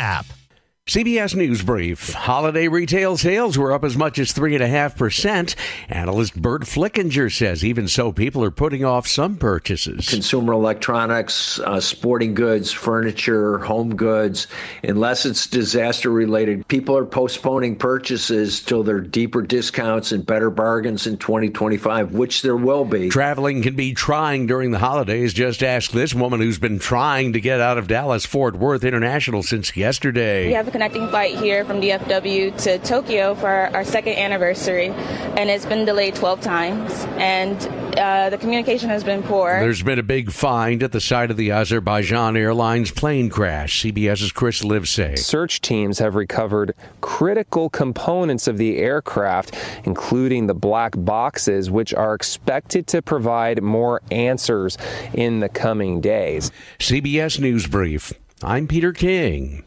app. CBS News Brief. Holiday retail sales were up as much as 3.5%. Analyst Bert Flickinger says even so, people are putting off some purchases. Consumer electronics, sporting goods, furniture, home goods, unless it's disaster related, people are postponing purchases till there are deeper discounts and better bargains in 2025, which there will be. Traveling can be trying during the holidays. Just ask this woman who's been trying to get out of Dallas Fort Worth International since yesterday. We have a connecting flight here from DFW to Tokyo for our second anniversary, and it's been delayed 12 times, and the communication has been poor. There's been a big find at the site of the Azerbaijan Airlines plane crash. CBS's Chris Livesay. Search teams have recovered critical components of the aircraft, including the black boxes, which are expected to provide more answers in the coming days. CBS News Brief. I'm Peter King.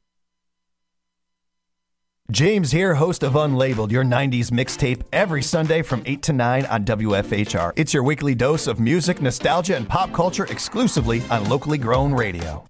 James here, host of Unlabeled, your 90s mixtape, every Sunday from 8 to 9 on WFHR. It's your weekly dose of music, nostalgia, and pop culture exclusively on locally grown radio.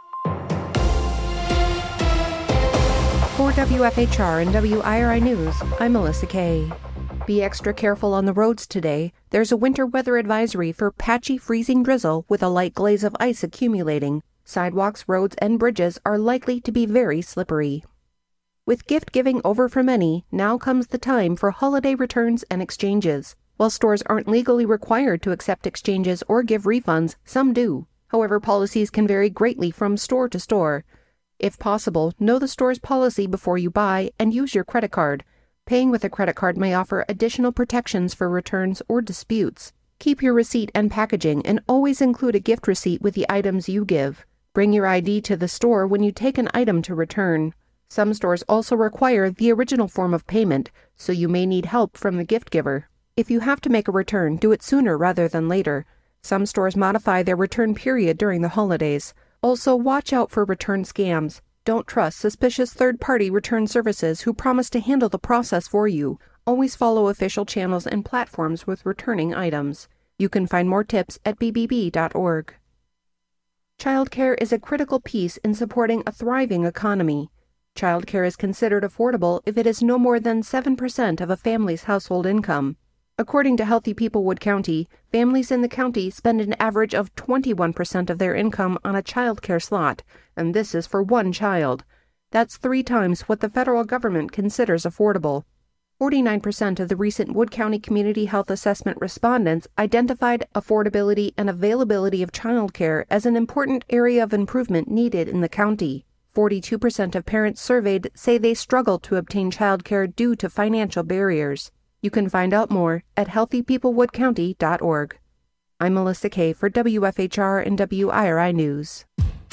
For WFHR and WIRI News, I'm Melissa Kay. Be extra careful on the roads today. There's a winter weather advisory for patchy freezing drizzle with a light glaze of ice accumulating. Sidewalks, roads, and bridges are likely to be very slippery. With gift giving over for many, now comes the time for holiday returns and exchanges. While stores aren't legally required to accept exchanges or give refunds, some do. However, policies can vary greatly from store to store. If possible, know the store's policy before you buy and use your credit card. Paying with a credit card may offer additional protections for returns or disputes. Keep your receipt and packaging and always include a gift receipt with the items you give. Bring your ID to the store when you take an item to return. Some stores also require the original form of payment, so you may need help from the gift giver. If you have to make a return, do it sooner rather than later. Some stores modify their return period during the holidays. Also, watch out for return scams. Don't trust suspicious third-party return services who promise to handle the process for you. Always follow official channels and platforms with returning items. You can find more tips at bbb.org. Childcare is a critical piece in supporting a thriving economy. Childcare is considered affordable if it is no more than 7% of a family's household income. According to Healthy People Wood County, families in the county spend an average of 21% of their income on a childcare slot, and this is for one child. That's 3 times what the federal government considers affordable. 49% of the recent Wood County Community Health Assessment respondents identified affordability and availability of childcare as an important area of improvement needed in the county. 42% of parents surveyed say they struggle to obtain childcare due to financial barriers. You can find out more at healthypeoplewoodcounty.org. I'm Melissa Kay for WFHR and WIRI News.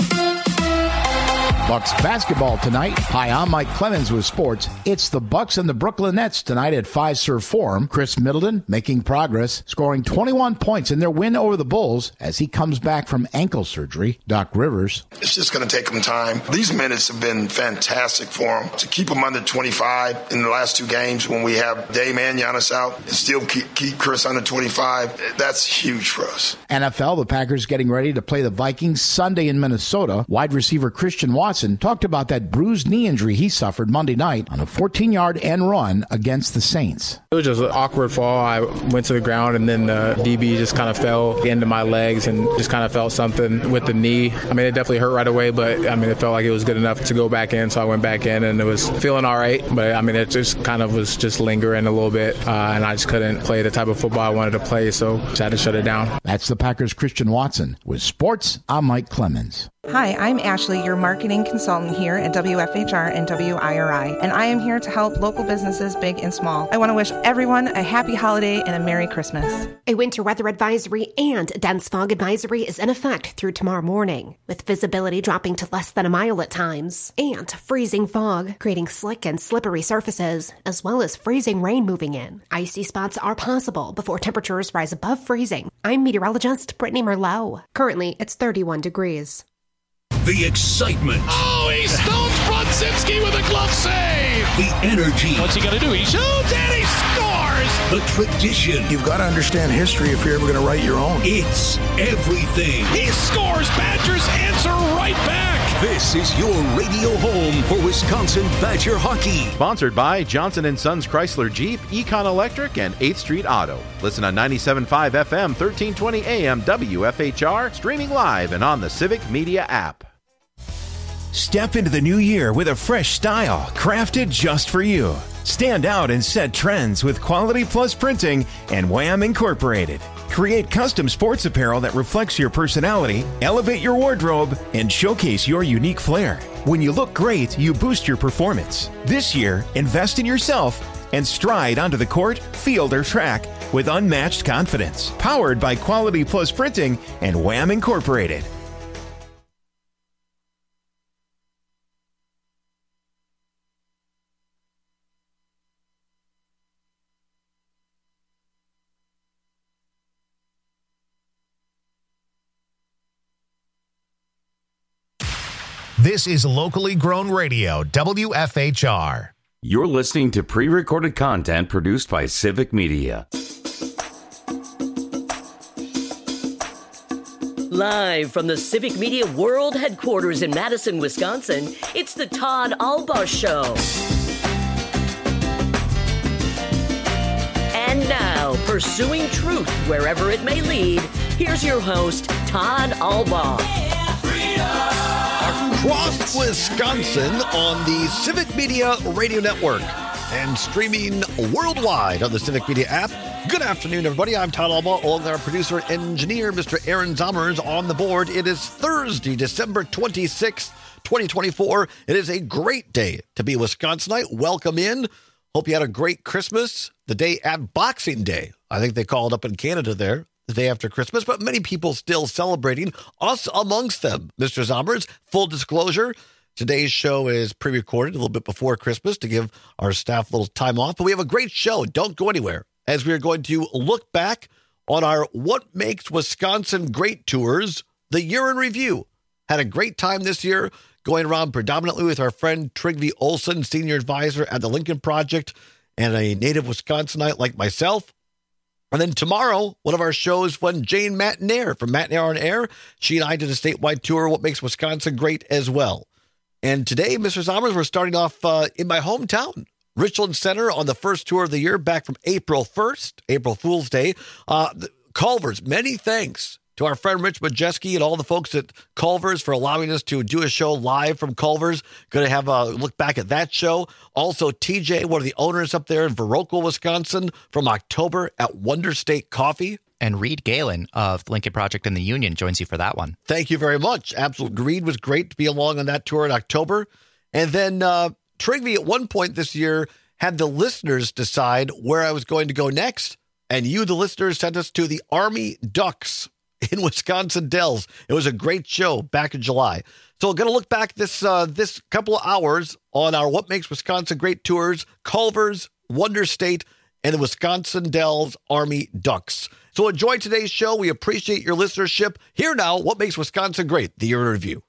Bucks basketball tonight. Hi, I'm Mike Clemens with sports. It's the Bucks and the Brooklyn Nets tonight at Fiserv Forum. Chris Middleton making progress, scoring 21 points in their win over the Bulls as he comes back from ankle surgery. Doc Rivers. It's just going to take him time. These minutes have been fantastic for him. To keep him under 25 in the last 2 games when we have Dame and Giannis out and still keep Chris under 25, that's huge for us. NFL, the Packers getting ready to play the Vikings Sunday in Minnesota. Wide receiver Christian Watson talked about that bruised knee injury he suffered Monday night on a 14-yard end run against the Saints. It was just an awkward fall. I went to the ground, and then the DB just kind of fell into my legs and just kind of felt something with the knee. I mean, it definitely hurt right away, but I mean, it felt like it was good enough to go back in, so I went back in, and it was feeling all right. But I mean, it just kind of was just lingering a little bit, and I just couldn't play the type of football I wanted to play, so just had to shut it down. That's the Packers' Christian Watson. With sports, I'm Mike Clemens. Hi, I'm Ashley, your marketing consultant here at WFHR and WIRI, and I am here to help local businesses big and small. I want to wish everyone a happy holiday and a Merry Christmas. A winter weather advisory and dense fog advisory is in effect through tomorrow morning, with visibility dropping to less than a mile at times, and freezing fog, creating slick and slippery surfaces, as well as freezing rain moving in. Icy spots are possible before temperatures rise above freezing. I'm meteorologist Brittany Merlot. Currently, it's 31 degrees. The excitement. Oh, he stones Brodzinski with a glove save. The energy. What's he going to do? He shoots and he scores. The tradition. You've got to understand history if you're ever going to write your own. It's everything. He scores. Badgers answer right back. This is your radio home for Wisconsin Badger hockey. Sponsored by Johnson & Sons Chrysler Jeep, Econ Electric, and 8th Street Auto. Listen on 97.5 FM, 1320 AM, WFHR, streaming live and on the Civic Media app. Step into the new year with a fresh style crafted just for you. Stand out and set trends with Quality Plus Printing and Wham Incorporated. Create custom sports apparel that reflects your personality, elevate your wardrobe, and showcase your unique flair. When you look great, you boost your performance. This year, invest in yourself and stride onto the court, field, or track with unmatched confidence. Powered by Quality Plus Printing and Wham Incorporated. This is locally grown radio, WFHR. You're listening to pre-recorded content produced by Civic Media. Live from the Civic Media World Headquarters in Madison, Wisconsin, it's the Todd Albaugh Show. And now, pursuing truth wherever it may lead, here's your host, Todd Albaugh. Across Wisconsin on the Civic Media Radio Network and streaming worldwide on the Civic Media app. Good afternoon, everybody. I'm Todd Albaugh, along with our producer and engineer, Mr. Aaron Zommers, on the board. It is Thursday, December 26th, 2024. It is a great day to be a Wisconsinite. Welcome in. Hope you had a great Christmas. The day at Boxing Day. I think they call it up in Canada there. The day after Christmas, but many people still celebrating, us amongst them. Mr. Zommers, full disclosure, today's show is pre-recorded a little bit before Christmas to give our staff a little time off, but we have a great show. Don't go anywhere, as we are going to look back on our What Makes Wisconsin Great tours, the year in review. Had a great time this year, going around predominantly with our friend Trygve Olsen, senior advisor at the Lincoln Project, and a native Wisconsinite like myself. And then tomorrow, one of our shows, when Jane Matinaire from Matinaire on Air, she and I did a statewide tour, What Makes Wisconsin Great as well. And today, Mr. Zommers, we're starting off in my hometown, Richland Center, on the first tour of the year, back from April 1st, April Fool's Day. Culver's, many thanks to our friend Rich Majeski and all the folks at Culver's for allowing us to do a show live from Culver's. Going to have a look back at that show. Also, TJ, one of the owners up there in Viroqua, Wisconsin, from October at Wonder State Coffee. And Reed Galen of Lincoln Project and the Union joins you for that one. Thank you very much. Absolutely. Reed was great to be along on that tour in October. And then Trygve at one point this year had the listeners decide where I was going to go next. And you, the listeners, sent us to the Army Ducks in Wisconsin Dells. It was a great show back in July. So we're going to look back this couple of hours on our What Makes Wisconsin Great tours, Culver's, Wonder State, and the Wisconsin Dells Army Ducks. So enjoy today's show. We appreciate your listenership. Here now, What Makes Wisconsin Great, the year in review.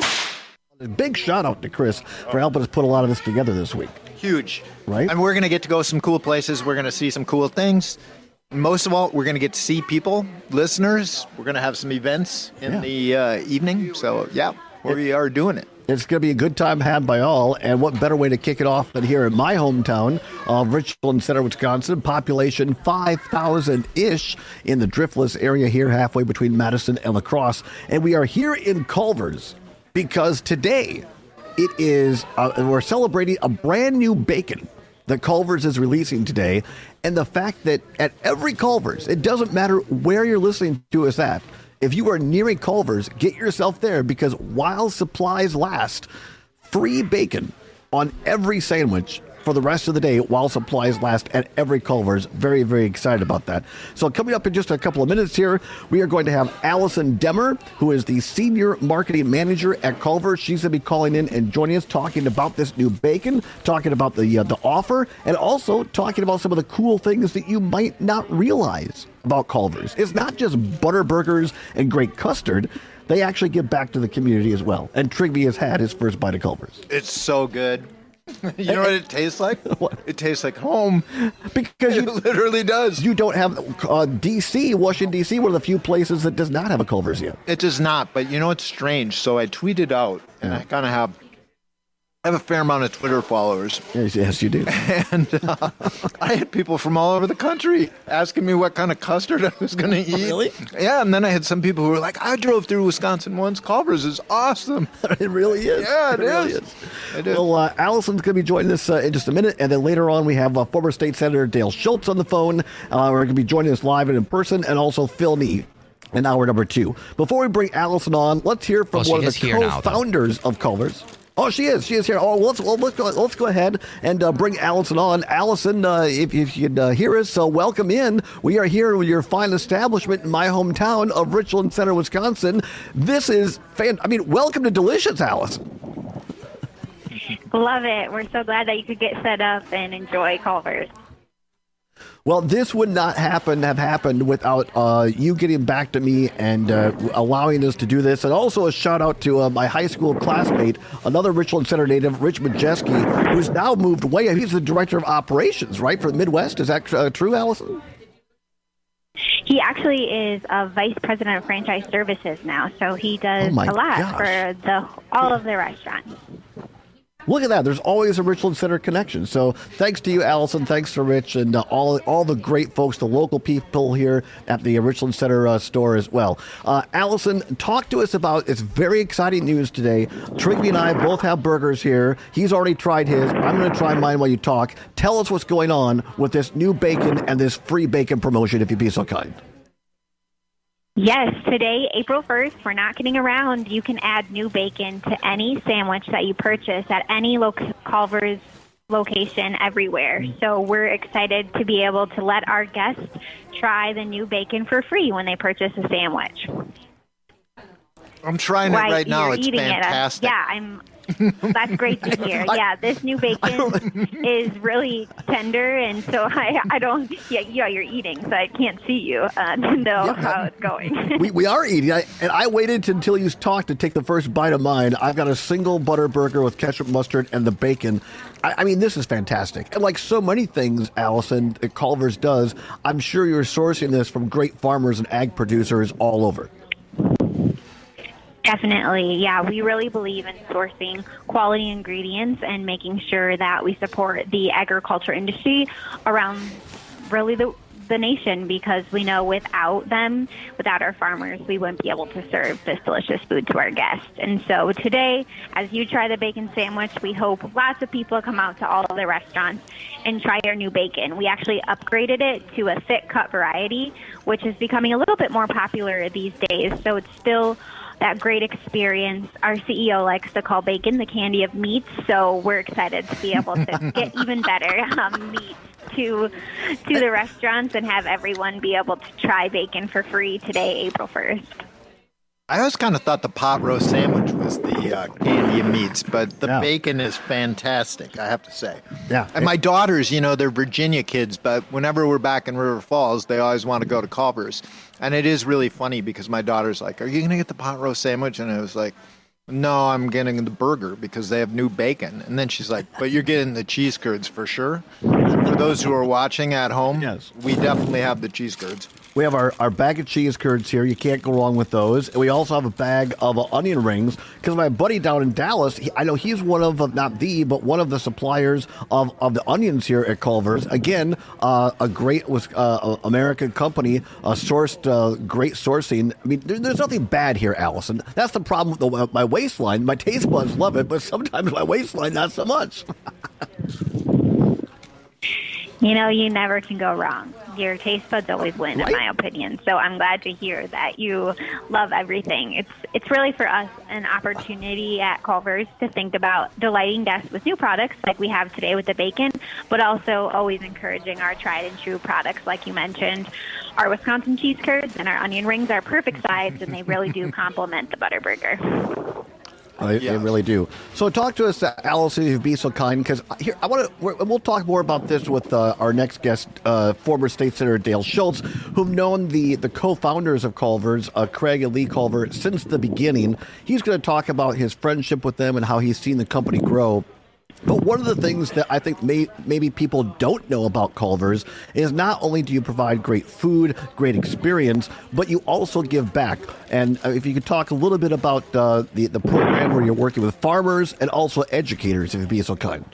A big shout out to Chris for helping us put a lot of this together this week. Huge. Right? And we're going to get to go some cool places. We're going to see some cool things. Most of all, we're going to get to see people, listeners. We're going to have some events in the evening. So, we are doing it. It's going to be a good time had by all. And what better way to kick it off than here in my hometown of Richland Center, Wisconsin. Population 5,000-ish in the Driftless area here, halfway between Madison and La Crosse. And we are here in Culver's because today it is, we're celebrating a brand new bacon that Culver's is releasing today. And the fact that at every Culver's, it doesn't matter where you're listening to us at, if you are nearing Culver's, get yourself there because while supplies last, free bacon on every sandwich for the rest of the day while supplies last at every Culver's. Very, very excited about that. So coming up in just a couple of minutes here, we are going to have Allison Demmer, who is the Senior Marketing Manager at Culver's. She's going to be calling in and joining us, talking about this new bacon, talking about the offer, and also talking about some of the cool things that you might not realize about Culver's. It's not just butter burgers and great custard. They actually give back to the community as well. And Trygve has had his first bite of Culver's. It's so good. You know what it tastes like? What? It tastes like home. Because it literally does. You don't have D.C., Washington, D.C., one of the few places that does not have a Culver's yet. It does not, but you know what's strange? So I tweeted out, and I kind of have a fair amount of Twitter followers. Yes, you do. And I had people from all over the country asking me what kind of custard I was going to eat. Really? Yeah, and then I had some people who were like, I drove through Wisconsin once. Culver's is awesome. It really is. Yeah, it really is. Well, Allison's going to be joining us in just a minute, and then later on we have former State Senator Dale Schultz on the phone. We're going to be joining us live and in person, and also Phil Nee in hour number 2. Before we bring Allison on, let's hear from one of the co-founders of Culver's. Oh, she is here. Oh, let's go ahead and bring Allison on. Allison, if you can hear us, welcome in. We are here with your fine establishment in my hometown of Richland Center, Wisconsin. This is welcome to Delicious, Allison. Love it. We're so glad that you could get set up and enjoy Culver's. Well, this would not have happened without you getting back to me and allowing us to do this. And also a shout out to my high school classmate, another Richland Center native, Rich Majeski, who's now moved away. He's the director of operations, right, for the Midwest. Is that true, Allison? He actually is a vice president of franchise services now, so he does a lot for all of the restaurants. Look at that. There's always a Richland Center connection. So thanks to you, Allison. Thanks to Rich and all the great folks, the local people here at the Richland Center store as well. Allison, talk to us about, it's very exciting news today. Trigby and I both have burgers here. He's already tried his. I'm going to try mine while you talk. Tell us what's going on with this new bacon and this free bacon promotion, if you'd be so kind. Yes, today, April 1st, we're not kidding around. You can add new bacon to any sandwich that you purchase at any Culver's location everywhere. So we're excited to be able to let our guests try the new bacon for free when they purchase a sandwich. I'm trying it right now. It's fantastic. That's great to hear. Yeah, this new bacon is really tender, and so I don't. Yeah, you're eating, so I can't see you to know how it's going. we are eating, and I waited until you talked to take the first bite of mine. I've got a single butter burger with ketchup, mustard, and the bacon. I mean, this is fantastic. And like so many things, Allison, that Culver's does, I'm sure you're sourcing this from great farmers and ag producers all over. Definitely. Yeah, we really believe in sourcing quality ingredients and making sure that we support the agriculture industry around really the nation, because we know without them, without our farmers, we wouldn't be able to serve this delicious food to our guests. And so today, as you try the bacon sandwich, we hope lots of people come out to all of the restaurants and try our new bacon. We actually upgraded it to a thick cut variety, which is becoming a little bit more popular these days. So it's still that great experience. Our CEO likes to call bacon the candy of meats, so we're excited to be able to get even better meat to the restaurants and have everyone be able to try bacon for free today, April 1st. I always kind of thought the pot roast sandwich was the candy of meats, but the bacon is fantastic, I have to say. Yeah. And my daughters, they're Virginia kids, but whenever we're back in River Falls, they always want to go to Culver's. And it is really funny because my daughter's like, are you going to get the pot roast sandwich? And I was like, no, I'm getting the burger because they have new bacon. And then she's like, but you're getting the cheese curds for sure? And for those who are watching at home, we definitely have the cheese curds. We have our bag of cheese curds here. You can't go wrong with those. And we also have a bag of onion rings because my buddy down in Dallas, I know he's one of, not the, but one of the suppliers of the onions here at Culver's. Again, a great American company, sourced great sourcing. I mean, there's nothing bad here, Allison. That's the problem with my waistline. My taste buds love it, but sometimes my waistline, not so much. You never can go wrong. Your taste buds always win, in my opinion. So I'm glad to hear that you love everything. It's really for us an opportunity at Culver's to think about delighting guests with new products like we have today with the bacon, but also always encouraging our tried and true products like you mentioned. Our Wisconsin cheese curds and our onion rings are perfect sides, and they really do complement the butter burger. They really do. So talk to us, Allison, if you'd be so kind, because here we'll talk more about this with our next guest, former State Senator Dale Schultz, who've known the co-founders of Culver's, Craig and Lee Culver, since the beginning. He's going to talk about his friendship with them and how he's seen the company grow. But one of the things that I think maybe people don't know about Culver's is not only do you provide great food, great experience, but you also give back. And if you could talk a little bit about the program where you're working with farmers and also educators, if you'd be so kind.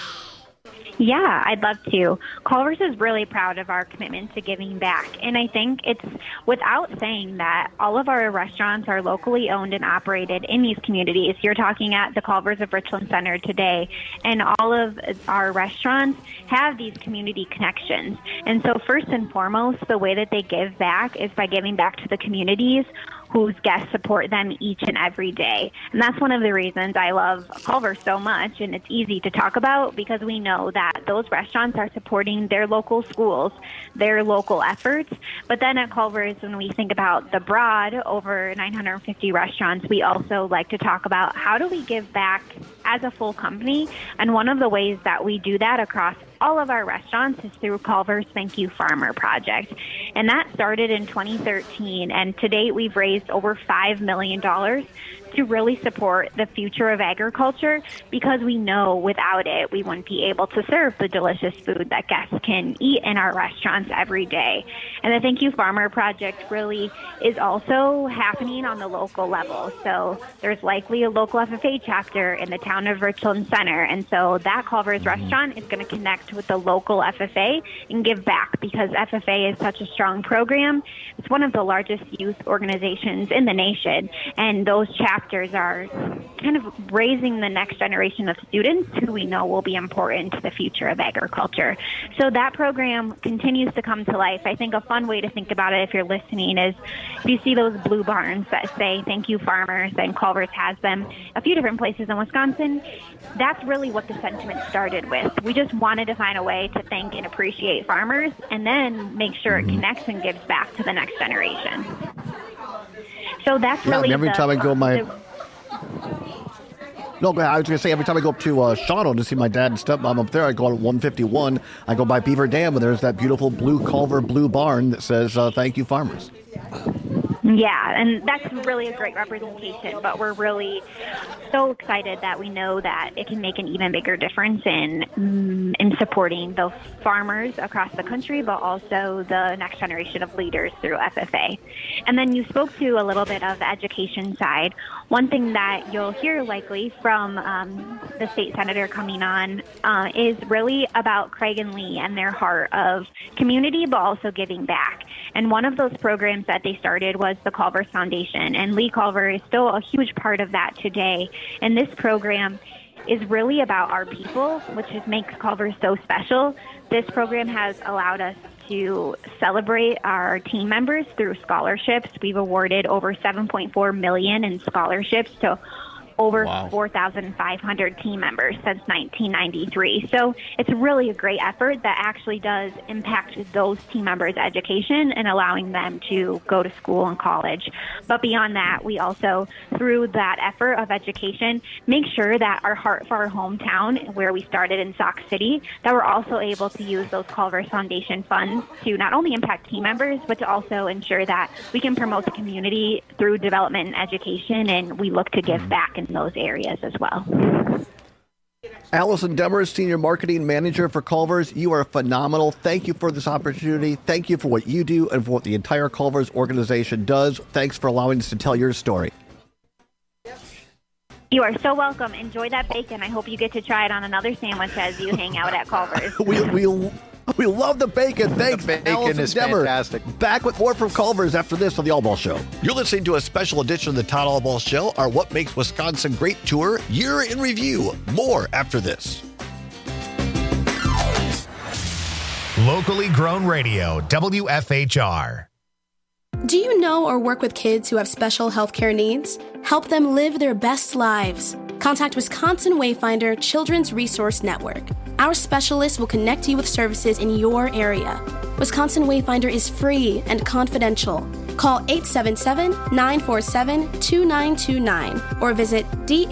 Yeah, I'd love to. Culver's is really proud of our commitment to giving back. And I think it's without saying that all of our restaurants are locally owned and operated in these communities. You're talking at the Culver's of Richland Center today, and all of our restaurants have these community connections. And so first and foremost, the way that they give back is by giving back to the communities whose guests support them each and every day. And that's one of the reasons I love Culver's so much, and it's easy to talk about because we know that those restaurants are supporting their local schools, their local efforts. But then at Culver's, when we think about the broad, over 950 restaurants, we also like to talk about how do we give back as a full company. And one of the ways that we do that across all of our restaurants is through Culver's Thank You Farmer Project. And that started in 2013. And to date, we've raised over $5 million to really support the future of agriculture, because we know without it, we wouldn't be able to serve the delicious food that guests can eat in our restaurants every day. And the Thank You Farmer Project really is also happening on the local level. So there's likely a local FFA chapter in the town of Richland Center. And so that Culver's restaurant is going to connect with the local FFA and give back, because FFA is such a strong program. It's one of the largest youth organizations in the nation. And those chapters are kind of raising the next generation of students who we know will be important to the future of agriculture. So that program continues to come to life. I think a fun way to think about it, if you're listening, is if you see those blue barns that say Thank You Farmers, and Culver's has them a few different places in Wisconsin, that's really what the sentiment started with. We just wanted to find a way to thank and appreciate farmers and then make sure it connects and gives back to the next generation. So that's really every time I go I was going to say, every time I go up to Shawano to see my dad and stepmom up there, I go on 151, I go by Beaver Dam, and there's that beautiful blue Culver blue barn that says, Thank You Farmers. Yeah, and that's really a great representation, but we're really so excited that we know that it can make an even bigger difference in supporting the farmers across the country, but also the next generation of leaders through FFA. And then you spoke to a little bit of the education side. One thing that you'll hear likely from the state senator coming on is really about Craig and Lee and their heart of community, but also giving back. And one of those programs that they started was the Culver's Foundation, and Lee Culver is still a huge part of that today. And this program is really about our people, which makes Culver's so special. This program has allowed us to celebrate our team members through scholarships. We've awarded over $7.4 million in scholarships to over 4,500 team members since 1993. So it's really a great effort that actually does impact those team members' education and allowing them to go to school and college. But beyond that, we also, through that effort of education, make sure that our heart for our hometown, where we started in Sauk City, that we're also able to use those Culver's Foundation funds to not only impact team members, but to also ensure that we can promote the community through development and education, and we look to give back in those areas as well. Allison Demers, Senior Marketing Manager for Culver's, you are phenomenal. Thank you for this opportunity. Thank you for what you do and for what the entire Culver's organization does. Thanks for allowing us to tell your story. You are so welcome. Enjoy that bacon. I hope you get to try it on another sandwich as you hang out at Culver's. We love the bacon. Thanks, the bacon Allison is Demers. fantastic. Back with more from Culver's after this on the All Ball Show. You're listening to a special edition of the Todd All Ball Show, our What Makes Wisconsin Great Tour, Year in Review. More after this. Locally grown radio, WFHR. Do you know or work with kids who have special healthcare needs? Help them live their best lives. Contact Wisconsin Wayfinder Children's Resource Network. Our specialists will connect you with services in your area. Wisconsin Wayfinder is free and confidential. Call 877-947-2929 or visit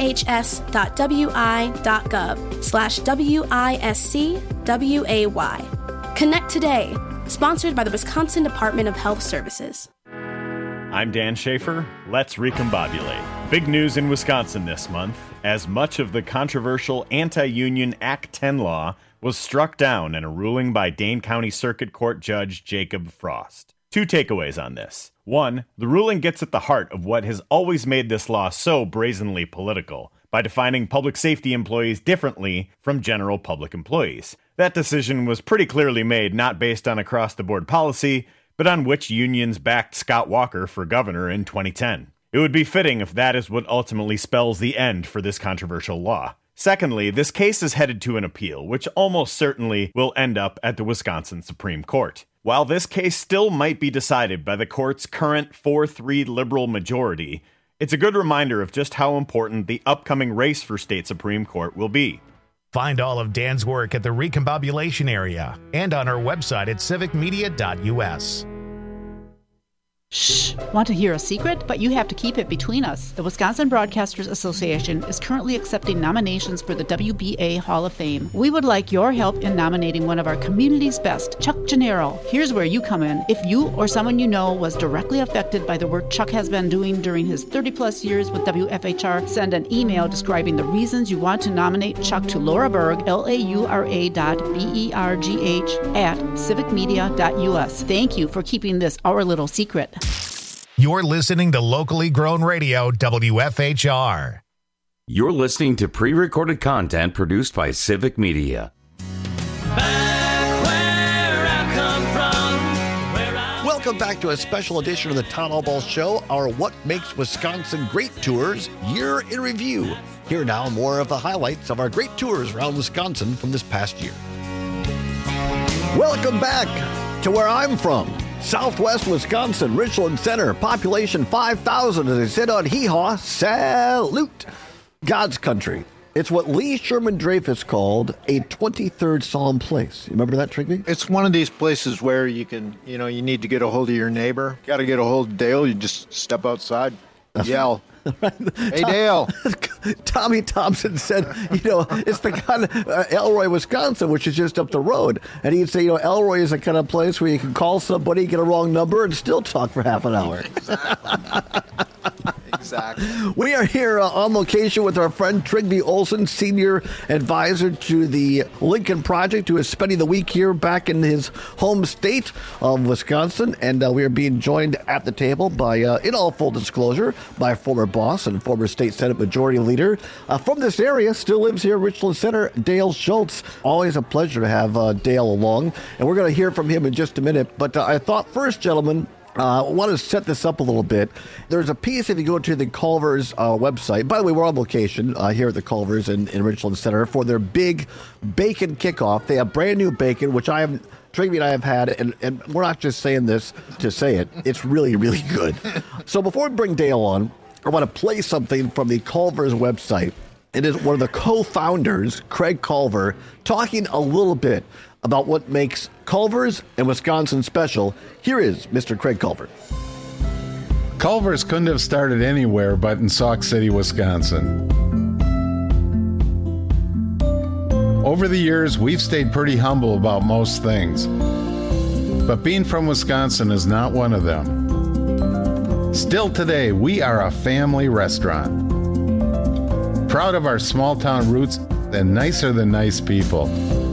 dhs.wi.gov/WISCWAY. Connect today. Sponsored by the Wisconsin Department of Health Services. I'm Dan Schaefer. Let's recombobulate. Big news in Wisconsin this month. as much of the controversial anti-union Act 10 law was struck down in a ruling by Dane County Circuit Court Judge Jacob Frost. 2 takeaways on this. 1, the ruling gets at the heart of what has always made this law so brazenly political, by defining public safety employees differently from general public employees. That decision was pretty clearly made not based on across-the-board policy, but on which unions backed Scott Walker for governor in 2010. It would be fitting if that is what ultimately spells the end for this controversial law. Secondly, this case is headed to an appeal, which almost certainly will end up at the Wisconsin Supreme Court. While this case still might be decided by the court's current 4-3 liberal majority, it's a good reminder of just how important the upcoming race for state Supreme Court will be. Find all of Dan's work at the Recombobulation area and on our website at civicmedia.us. Shh! Want to hear a secret? But you have to keep it between us. The Wisconsin Broadcasters Association is currently accepting nominations for the WBA Hall of Fame. We would like your help in nominating one of our community's best, Chuck Gennaro. Here's where you come in. If you or someone you know was directly affected by the work Chuck has been doing during his 30-plus years with WFHR, send an email describing the reasons you want to nominate Chuck to Laura Berg, LAURA.BERGH at civicmedia.us. Thank you for keeping this our little secret. You're listening to locally grown radio, WFHR. You're listening to pre-recorded content produced by Civic Media. Welcome back to a special edition of the Todd Albaugh Show, our What Makes Wisconsin Great Tours Year in Review. Here now, more of the highlights of our great tours around Wisconsin from this past year. Welcome back to where I'm from. Southwest Wisconsin, Richland Center, population 5,000 as they sit on hee-haw, salute. God's country. It's what Lee Sherman Dreyfus called a 23rd Psalm place. You remember that, Trigby? It's one of these places where you can, you need to get a hold of your neighbor. Got to get a hold of Dale. You just step outside, yell. Right. Hey, Dale. Tommy Thompson said, it's the kind of Elroy, Wisconsin, which is just up the road. And he'd say, Elroy is the kind of place where you can call somebody, get a wrong number, and still talk for half an hour. Exactly. We are here on location with our friend Trigby Olson, senior advisor to the Lincoln Project, who is spending the week here back in his home state of Wisconsin. And we are being joined at the table by, in all full disclosure, by former boss and former state Senate Majority Leader from this area, still lives here, Richland Center, Dale Schultz. Always a pleasure to have Dale along. And we're going to hear from him in just a minute. But I thought first, gentlemen, I want to set this up a little bit. There's a piece, if you go to the Culver's website. By the way, we're on location here at the Culver's in Richland Center for their big bacon kickoff. They have brand new bacon, which Trigby and I have had, and we're not just saying this to say it. It's really, really good. So before we bring Dale on, I want to play something from the Culver's website. It is one of the co-founders, Craig Culver, talking a little bit about what makes Culver's and Wisconsin special. Here is Mr. Craig Culver. Culver's couldn't have started anywhere but in Sauk City, Wisconsin. Over the years, we've stayed pretty humble about most things, but being from Wisconsin is not one of them. Still today, we are a family restaurant. Proud of our small-town roots and nicer than nice people.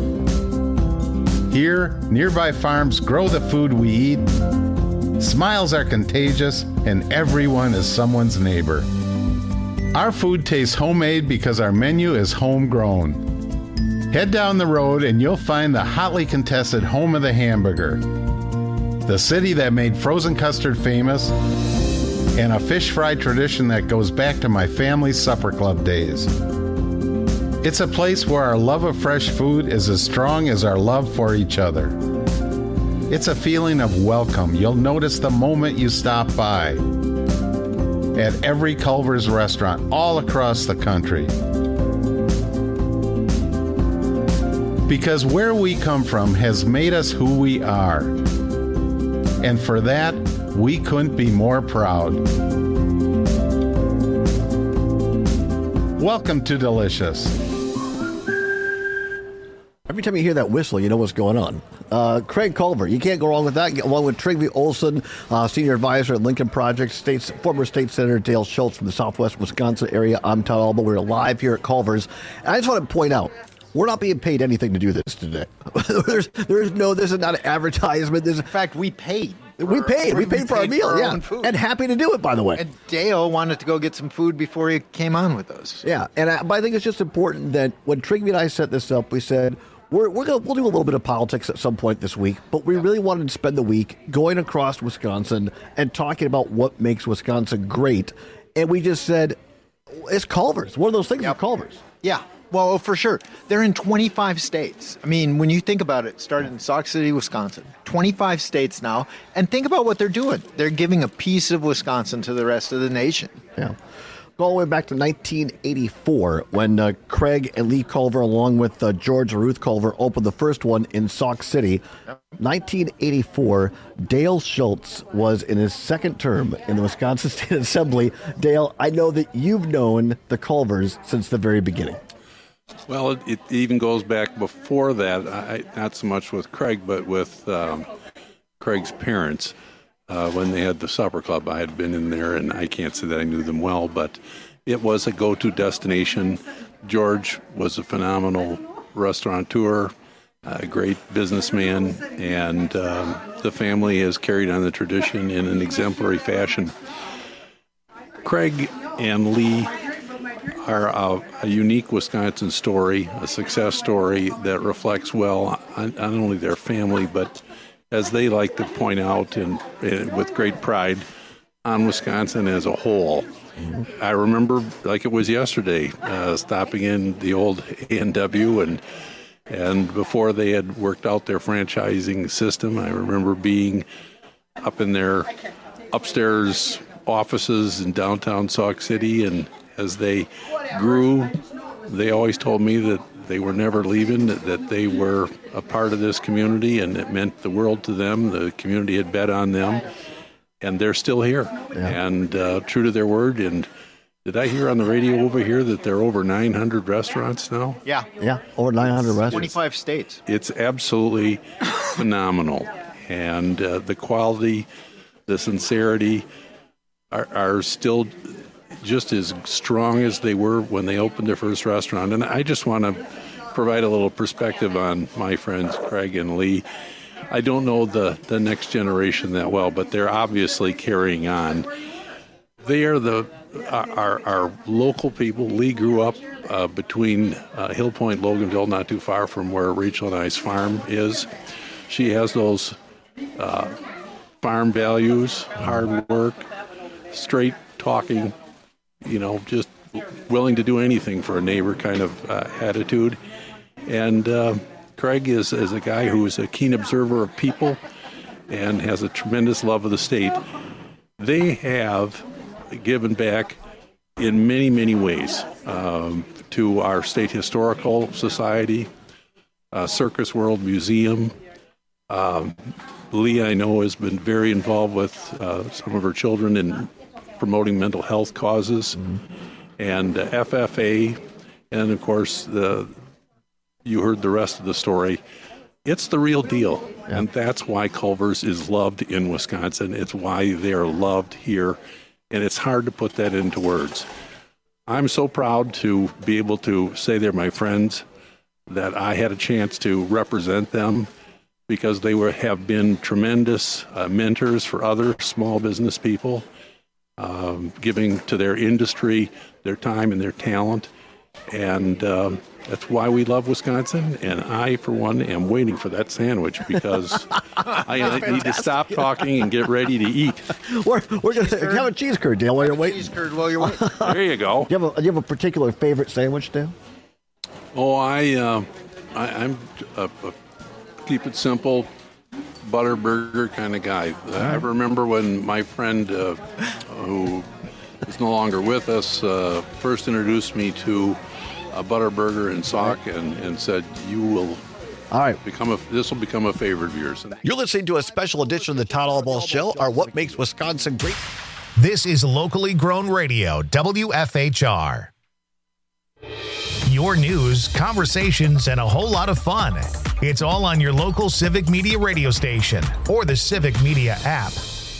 Here, nearby farms grow the food we eat. Smiles are contagious, and everyone is someone's neighbor. Our food tastes homemade because our menu is homegrown. Head down the road and you'll find the hotly contested home of the hamburger, the city that made frozen custard famous, and a fish fry tradition that goes back to my family's supper club days. It's a place where our love of fresh food is as strong as our love for each other. It's a feeling of welcome you'll notice the moment you stop by at every Culver's restaurant all across the country. Because where we come from has made us who we are. And for that, we couldn't be more proud. Welcome to Delicious. Every time you hear that whistle, you know what's going on. Craig Culver, you can't go wrong with that. Along with Trygve Olson, Senior Advisor at Lincoln Project, former State Senator Dale Schultz from the Southwest Wisconsin area. I'm Todd Alba. We're live here at Culver's. And I just want to point out, we're not being paid anything to do this today. This is not an advertisement. In fact, we paid. We paid for our meal, yeah. And happy to do it, by the way. And Dale wanted to go get some food before he came on with us. Yeah, but I think it's just important that when Trygve and I set this up, we said, we'll do a little bit of politics at some point this week, but we really wanted to spend the week going across Wisconsin and talking about what makes Wisconsin great. And we just said, it's Culver's. One of those things is Culver's. Yeah. Well, for sure. They're in 25 states. I mean, when you think about it, started in Sauk City, Wisconsin, 25 states now. And think about what they're doing. They're giving a piece of Wisconsin to the rest of the nation. Yeah. Go all the way back to 1984 when Craig and Lee Culver, along with George and Ruth Culver, opened the first one in Sauk City. 1984, Dale Schultz was in his second term in the Wisconsin State Assembly. Dale, I know that you've known the Culvers since the very beginning. Well, it even goes back before that, not so much with Craig, but with Craig's parents. When they had the supper club, I had been in there, and I can't say that I knew them well, but it was a go-to destination. George was a phenomenal restaurateur, a great businessman, and the family has carried on the tradition in an exemplary fashion. Craig and Lee are a unique Wisconsin story, a success story that reflects well on not only their family, but, as they like to point out and with great pride, on Wisconsin as a whole. Mm-hmm. I remember, like it was yesterday, stopping in the old A&W, and before they had worked out their franchising system, I remember being up in their upstairs offices in downtown Sauk City, and as they grew, they always told me that they were never leaving, that they were a part of this community, and it meant the world to them. The community had bet on them, and they're still here, and true to their word. And did I hear on the radio over here that there are over 900 restaurants now? Yeah, over 900 restaurants. 25 states. It's absolutely phenomenal, and the quality, the sincerity are still just as strong as they were when they opened their first restaurant. And I just want to provide a little perspective on my friends Craig and Lee. I don't know the next generation that well, but they're obviously carrying on. They are our local people. Lee grew up between Hill Point, Loganville, not too far from where Rachel and I's farm is. She has those farm values, hard work, straight talking, just willing to do anything for a neighbor kind of attitude. And Craig is a guy who is a keen observer of people and has a tremendous love of the state. They have given back in many, many ways to our State Historical Society, Circus World Museum. Lee, I know, has been very involved with some of her children in promoting mental health causes, and FFA, and of course, you heard the rest of the story. It's the real deal, and that's why Culver's is loved in Wisconsin. It's why they're loved here, and it's hard to put that into words. I'm so proud to be able to say they're my friends, that I had a chance to represent them, because they have been tremendous mentors for other small business people, giving to their industry their time and their talent. And that's why we love Wisconsin. And I, for one, am waiting for that sandwich, because I need to stop talking and get ready to eat. We're going to have a cheese curd, Dale, while you're waiting. Cheese curd while you're waiting. There you go. Do you have a particular favorite sandwich, Dale? Oh, I'm a keep it simple, butter burger kind of guy. I remember when my friend, who is no longer with us, first introduced me to a butter burger in Sauk, and said, "You will this will become a favorite of yours." You're listening to a special edition of the Todd Alba Show, our What Makes Wisconsin Great. This is locally grown radio, WFHR. your news, conversations, and a whole lot of fun. It's all on your local Civic Media radio station or the Civic Media app.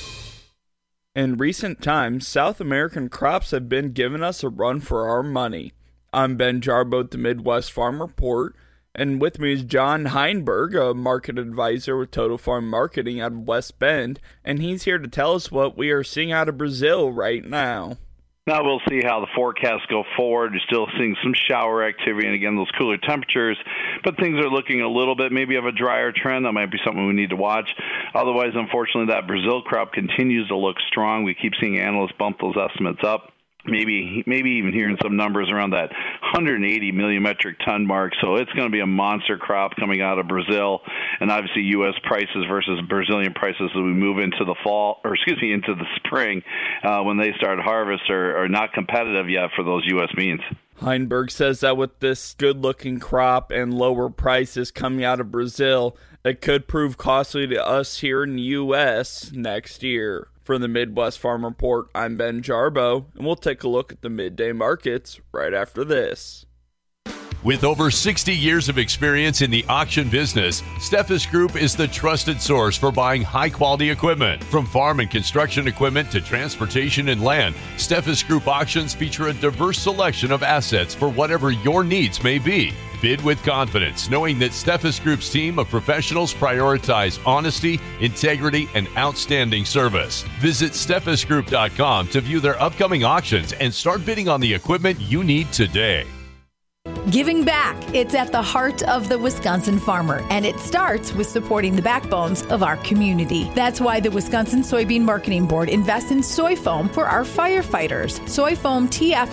In recent times, South American crops have been giving us a run for our money. I'm Ben Jarbo at the Midwest Farm Report, and with me is John Heinberg, a market advisor with Total Farm Marketing out of West Bend, and he's here to tell us what we are seeing out of Brazil right now. Now we'll see how the forecasts go forward. You're still seeing some shower activity and, again, those cooler temperatures. But things are looking a little bit maybe of a drier trend. That might be something we need to watch. Otherwise, unfortunately, that Brazil crop continues to look strong. We keep seeing analysts bump those estimates up. Maybe even hearing some numbers around that 180 million metric ton mark. So it's going to be a monster crop coming out of Brazil, and obviously U.S. prices versus Brazilian prices as we move into the fall, into the spring, when they start harvest are not competitive yet for those U.S. beans. Heinberg says that with this good-looking crop and lower prices coming out of Brazil, it could prove costly to us here in the U.S. next year. For the Midwest Farm Report, I'm Ben Jarbo, and we'll take a look at the midday markets right after this. With over 60 years of experience in the auction business, Steffes Group is the trusted source for buying high-quality equipment. From farm and construction equipment to transportation and land, Steffes Group auctions feature a diverse selection of assets for whatever your needs may be. Bid with confidence, knowing that Steffes Group's team of professionals prioritize honesty, integrity, and outstanding service. Visit SteffesGroup.com to view their upcoming auctions and start bidding on the equipment you need today. Giving back. It's at the heart of the Wisconsin farmer, and it starts with supporting the backbones of our community. That's why the Wisconsin Soybean Marketing Board invests in soy foam for our firefighters. Soy Foam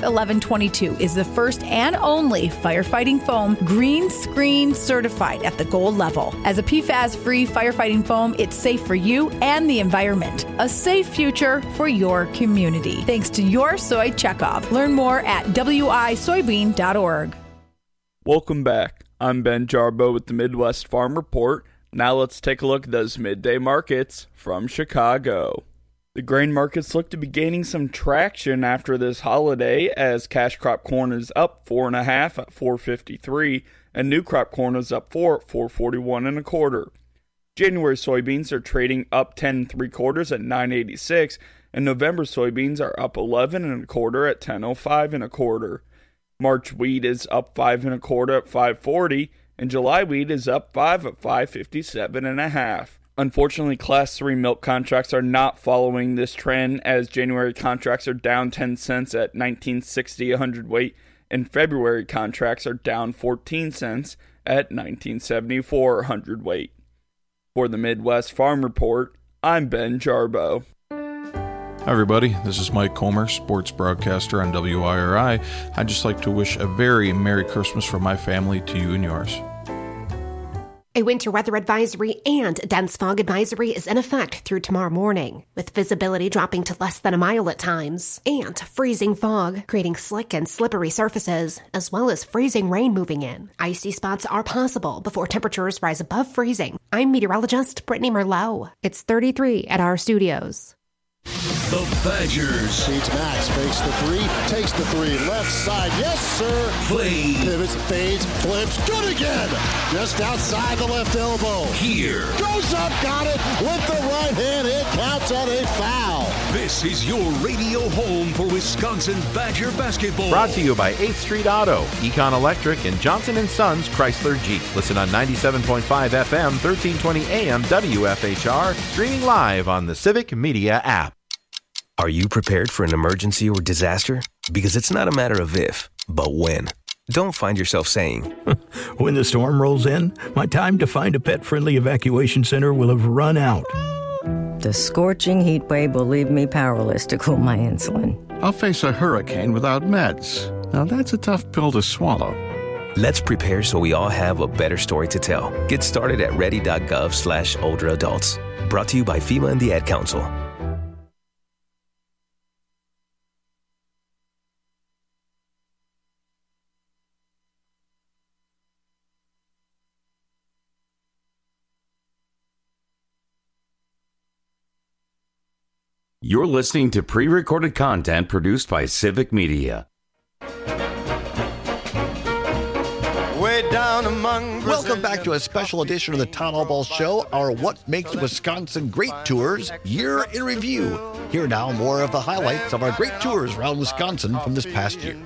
TF1122 is the first and only firefighting foam green screen certified at the gold level. As a PFAS-free firefighting foam, it's safe for you and the environment. A safe future for your community. Thanks to your soy checkoff. Learn more at wisoybean.org. Welcome back. I'm Ben Jarbo with the Midwest Farm Report. Now let's take a look at those midday markets from Chicago. The grain markets look to be gaining some traction after this holiday, as cash crop corn is up 4.5 at $4.53, and new crop corn is up 4 at $4.41 1/4. January soybeans are trading up 10 3/4 at $9.86, and November soybeans are up 11 1/4 at $10.05 1/4. March wheat is up 5 1/4 at $5.40, and July wheat is up 5 at $5.57 1/2. Unfortunately, Class 3 milk contracts are not following this trend, as January contracts are down 10 cents at $19.60 a hundredweight, and February contracts are down 14 cents at $19.74 a hundredweight. For the Midwest Farm Report, I'm Ben Jarbo. Hi everybody, this is Mike Comer, sports broadcaster on WIRI. I'd just like to wish a very Merry Christmas from my family to you and yours. A winter weather advisory and dense fog advisory is in effect through tomorrow morning, with visibility dropping to less than a mile at times, and freezing fog, creating slick and slippery surfaces, as well as freezing rain moving in. Icy spots are possible before temperatures rise above freezing. I'm meteorologist Brittany Merlot. It's 33 at our studios. The Badgers. Feeds Max, fakes the three, takes the three, left side, yes sir. Play. Pivots, fades, flips, good again. Just outside the left elbow. Here. Goes up, got it, with the right hand, it counts on a foul. This is your radio home for Wisconsin Badger basketball. Brought to you by 8th Street Auto, Econ Electric, and Johnson & Sons Chrysler Jeep. Listen on 97.5 FM, 1320 AM, WFHR, streaming live on the Civic Media app. Are you prepared for an emergency or disaster? Because it's not a matter of if, but when. Don't find yourself saying, when the storm rolls in, my time to find a pet-friendly evacuation center will have run out. The scorching heat wave will leave me powerless to cool my insulin. I'll face a hurricane without meds. Now that's a tough pill to swallow. Let's prepare so we all have a better story to tell. Get started at ready.gov/older adults. Brought to you by FEMA and the Ad Council. You're listening to pre-recorded content produced by Civic Media. down among Brazil. Welcome back to a special edition of the Town Hall Ball Show, our What Makes Wisconsin Great Tours Year in Review. Here now, more of the highlights of our great tours around Wisconsin from this past year.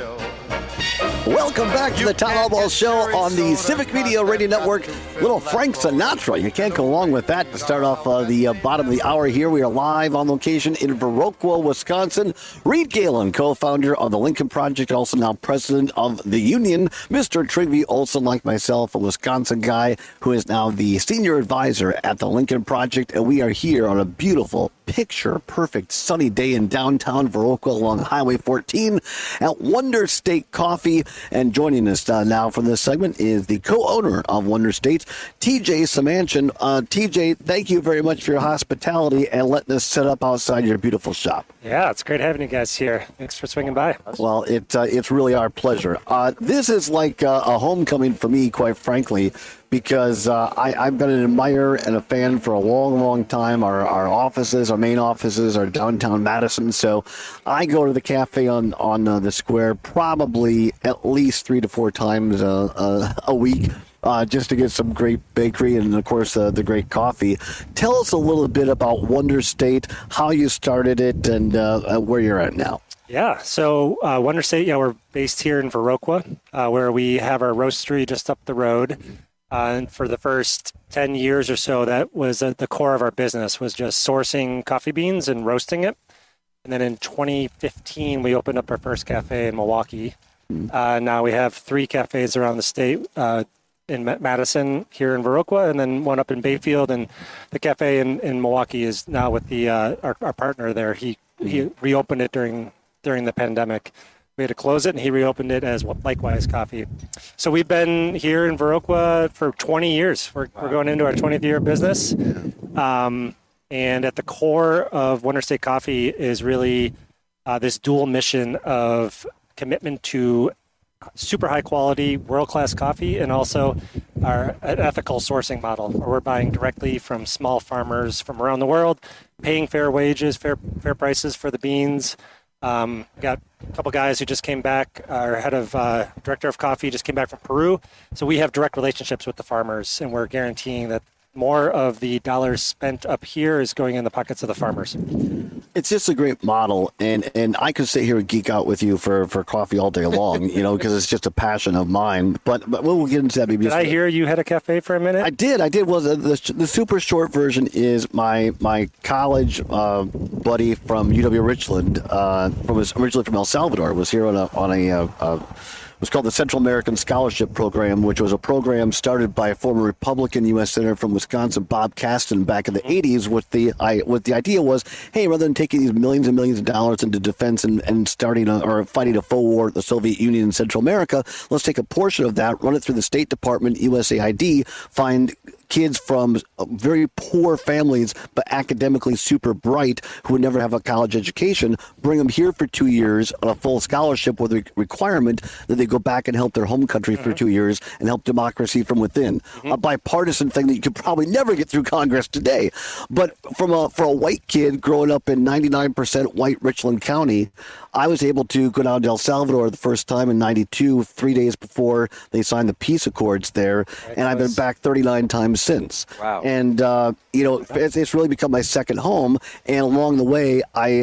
Welcome back to the Town Hall Ball Show on the Civic Media Radio Network. Little Frank Sinatra. You can't go along with that. To start off the bottom of the hour here, we are live on location in Viroqua, Wisconsin. Reed Galen, co-founder of the Lincoln Project, also now president of the union. Mr. Trygve Olsen, like myself, a Wisconsin guy who is now the senior advisor at the Lincoln Project. And we are here on a beautiful, picture-perfect sunny day in downtown Viroqua along Highway 14 at Wonder State Coffee. And joining us now from this segment is the co-owner of Wonder State, TJ Semanchen. TJ, thank you very much for your hospitality and letting us set up outside your beautiful shop. Yeah, it's great having you guys here. Thanks for swinging by. Well, it's really our pleasure. This is like a homecoming for me, quite frankly, because I've been an admirer and a fan for a long, long time. Our offices, our main offices are downtown Madison, so I go to the cafe on the square probably at least 3 to 4 times a week. Just to get some great bakery and, of course, the great coffee. Tell us a little bit about Wonder State, how you started it, and where you're at now. Yeah, so Wonder State, we're based here in Viroqua, where we have our roastery just up the road. And for the first 10 years or so, that was the core of our business, was just sourcing coffee beans and roasting it. And then in 2015, we opened up our first cafe in Milwaukee. Now we have 3 cafes around the state, in Madison, here in Viroqua, and then one up in Bayfield. And the cafe in Milwaukee is now with our partner there. He reopened it during the pandemic. We had to close it, and he reopened it as Likewise Coffee. So we've been here in Viroqua for 20 years. We're going into our 20th year of business. And at the core of Wonder State Coffee is really this dual mission of commitment to super high quality, world-class coffee, and also our ethical sourcing model, where we're buying directly from small farmers from around the world, paying fair wages, fair prices for the beans. Got a couple guys who just came back. Our head of director of coffee just came back from Peru. So we have direct relationships with the farmers, and we're guaranteeing that more of the dollars spent up here is going in the pockets of the farmers. It's just a great model, and I could sit here and geek out with you for coffee all day long, because it's just a passion of mine. But we'll get into that maybe. Did I hear you had a cafe for a minute? I did. Well, the super short version is my college buddy from UW Richland, was originally from El Salvador, was here on a it was called the Central American Scholarship Program, which was a program started by a former Republican U.S. Senator from Wisconsin, Bob Kasten, back in the 80s. What the idea was, hey, rather than taking these millions and millions of dollars into defense and starting or fighting a full war with the Soviet Union in Central America, let's take a portion of that, run it through the State Department, USAID, find kids from very poor families but academically super bright who would never have a college education, bring them here for 2 years on a full scholarship with a requirement that they go back and help their home country for 2 years and help democracy from within. A bipartisan thing that you could probably never get through Congress today. But for a white kid growing up in 99% white Richland County, I was able to go down to El Salvador the first time in 92, 3 days before they signed the peace accords there, and I've been back 39 times since. Wow. And, it's really become my second home, and along the way, I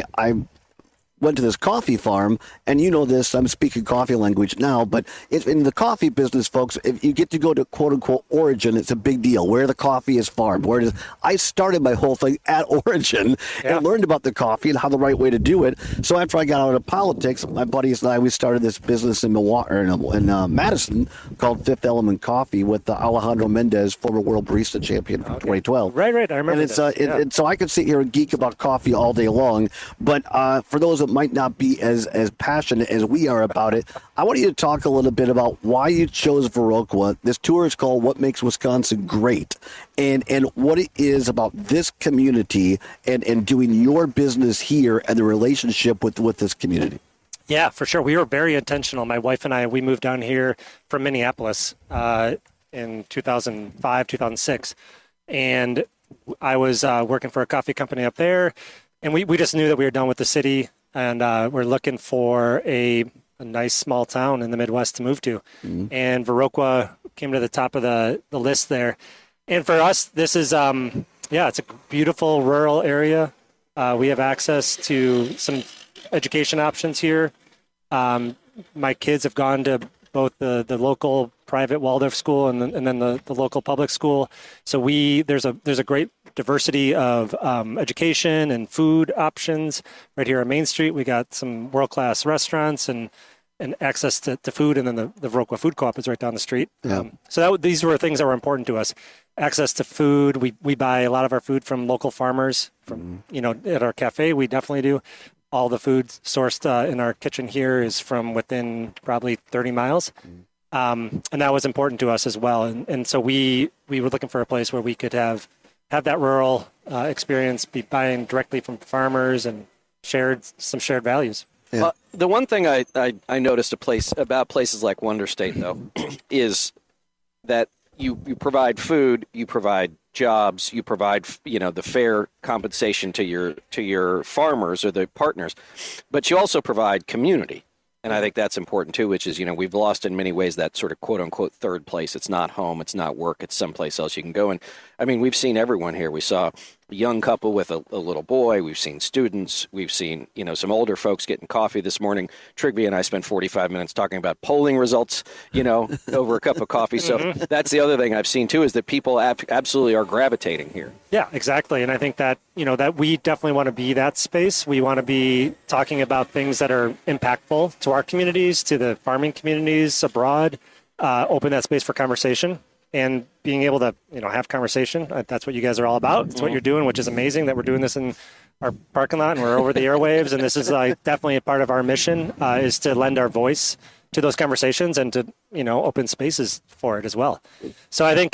went to this coffee farm, and this, I'm speaking coffee language now, but it's in the coffee business, folks, if you get to go to quote-unquote origin, it's a big deal, where the coffee is farmed. I started my whole thing at origin and learned about the coffee and how the right way to do it. So after I got out of politics, my buddies and I, we started this business in Madison called Fifth Element Coffee with Alejandro Mendez, former world barista champion from 2012. Right, I remember and so I could sit here and geek about coffee all day long, but for those that might not be as passionate as we are about it, I want you to talk a little bit about why you chose Viroqua. This tour is called What Makes Wisconsin Great, and what it is about this community and doing your business here and the relationship with this community. Yeah, for sure. We were very intentional. My wife and I, we moved down here from Minneapolis in 2005, 2006, and I was working for a coffee company up there, and we just knew that we were done with the city. And we're looking for a nice small town in the Midwest to move to. And Viroqua came to the top of the list there. And for us, this is, it's a beautiful rural area. We have access to some education options here. My kids have gone to both the local private Waldorf school and then the local public school. So there's a great diversity of education and food options right here on Main Street. We got some world-class restaurants and access to food, and then the Viroqua Food Co-op is right down the street. Yeah. These were things that were important to us. Access to food. We buy a lot of our food from local farmers. From at our cafe, we definitely do. All the food sourced in our kitchen here is from within probably 30 miles. And that was important to us as well. And so we were looking for a place where we could have that rural experience, be buying directly from farmers and some shared values. Yeah. The one thing I noticed about places like Wonder State, though, is that you provide food, you provide jobs, you provide the fair compensation to your farmers or the partners, but you also provide community. And I think that's important too, which is, we've lost in many ways that sort of quote unquote third place. It's not home, it's not work, it's someplace else you can go. And I mean, we've seen everyone here. We saw a young couple with a little boy. We've seen students. We've seen, some older folks getting coffee this morning. Trigby and I spent 45 minutes talking about polling results, over a cup of coffee. So that's the other thing I've seen too, is that people absolutely are gravitating here. Yeah, exactly. And I think that, that we definitely want to be that space. We want to be talking about things that are impactful to our communities, to the farming communities abroad, open that space for conversation. And being able to, have conversation, that's what you guys are all about. It's what you're doing, which is amazing that we're doing this in our parking lot and we're over the airwaves. And this is definitely a part of our mission is to lend our voice to those conversations and to, open spaces for it as well. So I think,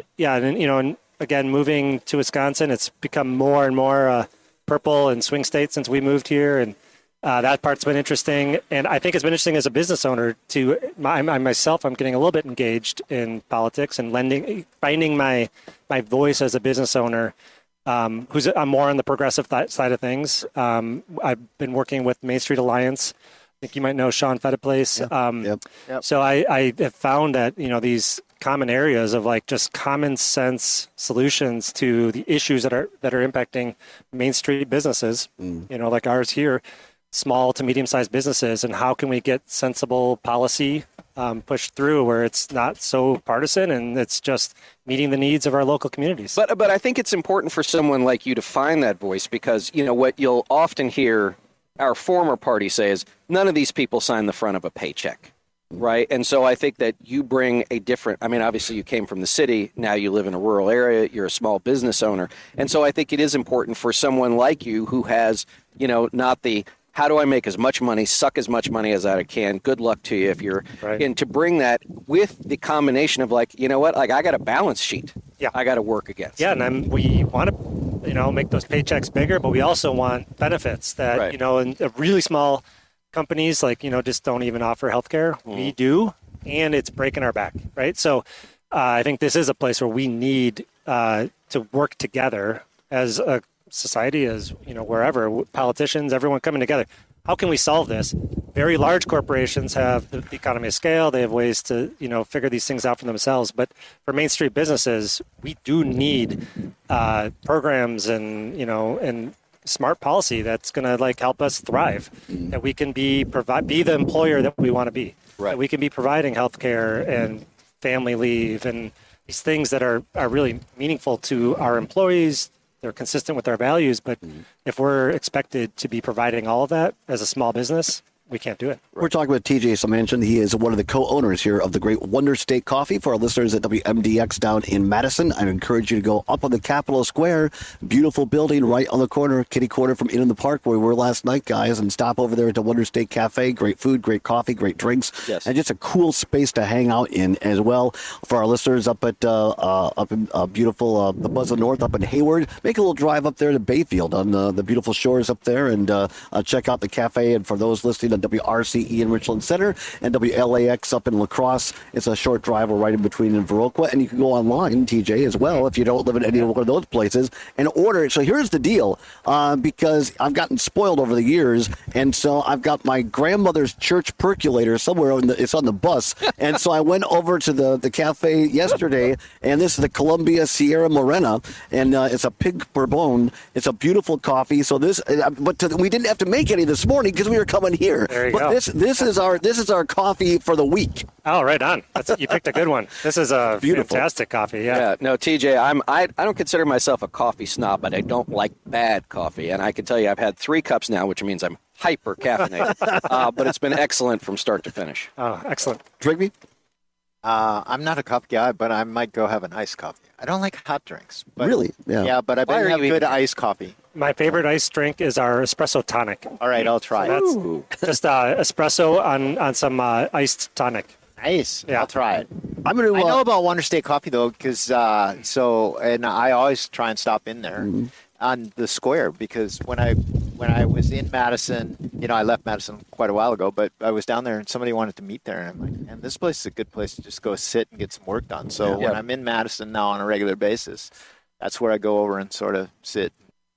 and again, moving to Wisconsin, it's become more and more purple and swing state since we moved here. And that part's been interesting, and I think it's been interesting as a business owner to myself. I'm getting a little bit engaged in politics and finding my voice as a business owner. I'm more on the progressive side of things. I've been working with Main Street Alliance. I think you might know Sean Fettiplace. Yep. So I have found that these common areas of just common sense solutions to the issues that are impacting Main Street businesses, like ours here. Small to medium-sized businesses, and how can we get sensible policy pushed through where it's not so partisan and it's just meeting the needs of our local communities. But I think it's important for someone like you to find that voice, because what you'll often hear our former party say is none of these people sign the front of a paycheck, right? And so I think that you bring a different, obviously you came from the city, now you live in a rural area, you're a small business owner, and so I think it is important for someone like you who has, not the how do I make as much money, suck as much money as I can, good luck to you if you're in, to bring that with the combination of I got a balance sheet. Yeah. I got to work against. Yeah, and we want to, make those paychecks bigger, but we also want benefits that, in really small companies just don't even offer healthcare. We do, and it's breaking our back, right? So I think this is a place where we need to work together as a society, as wherever, politicians, everyone coming together. How can we solve this? Very large corporations have the economy of scale. They have ways to figure these things out for themselves. But for Main Street businesses, we do need programs and smart policy that's going to help us thrive. That we can be the employer that we want to be. Right. That we can be providing healthcare and family leave and these things that are really meaningful to our employees. They're consistent with our values, but if we're expected to be providing all of that as a small business, we can't do it. We're talking with TJ Sumanchin. He is one of the co-owners here of the great Wonder State Coffee. For our listeners at WMDX down in Madison, I encourage you to go up on the Capitol Square. Beautiful building right on the corner, kitty corner from in the park where we were last night, guys, and stop over there at the Wonder State Cafe. Great food, great coffee, great drinks, and just a cool space to hang out in as well. For our listeners up at beautiful the Buzzard North up in Hayward, make a little drive up there to Bayfield on the beautiful shores up there and check out the cafe. And for those listening on WRCE in Richland Center and WLAX up in La Crosse. It's a short drive right in between in Viroqua. And you can go online, TJ, as well, if you don't live in any one of those places, and order it. So here's the deal, because I've gotten spoiled over the years, and so I've got my grandmother's church percolator somewhere. It's on the bus. And so I went over to the cafe yesterday, and this is the Columbia Sierra Morena, and it's a pig bourbon. It's a beautiful coffee. So we didn't have to make any this morning because we were coming here. There you but go. This is our coffee for the week. Oh, right on. You picked a good one. This is a fantastic coffee. Yeah. No, TJ, I don't consider myself a coffee snob, but I don't like bad coffee. And I can tell you I've had 3 cups now, which means I'm hyper caffeinated. But it's been excellent from start to finish. Oh, excellent. Drigby? I'm not a coffee guy, but I might go have an iced coffee. I don't like hot drinks. But, really? Yeah. Yeah, but I bet you have good iced coffee. My favorite iced drink is our espresso tonic. All right, I'll try it. That's just espresso on some iced tonic. Nice. Yeah. I'll try it. I know about Wonder State Coffee, though, because and I always try and stop in there on the square, because when I was in Madison, I left Madison quite a while ago, but I was down there and somebody wanted to meet there, and I'm like, man, this place is a good place to just go sit and get some work done. So when I'm in Madison now on a regular basis, that's where I go over and sort of sit,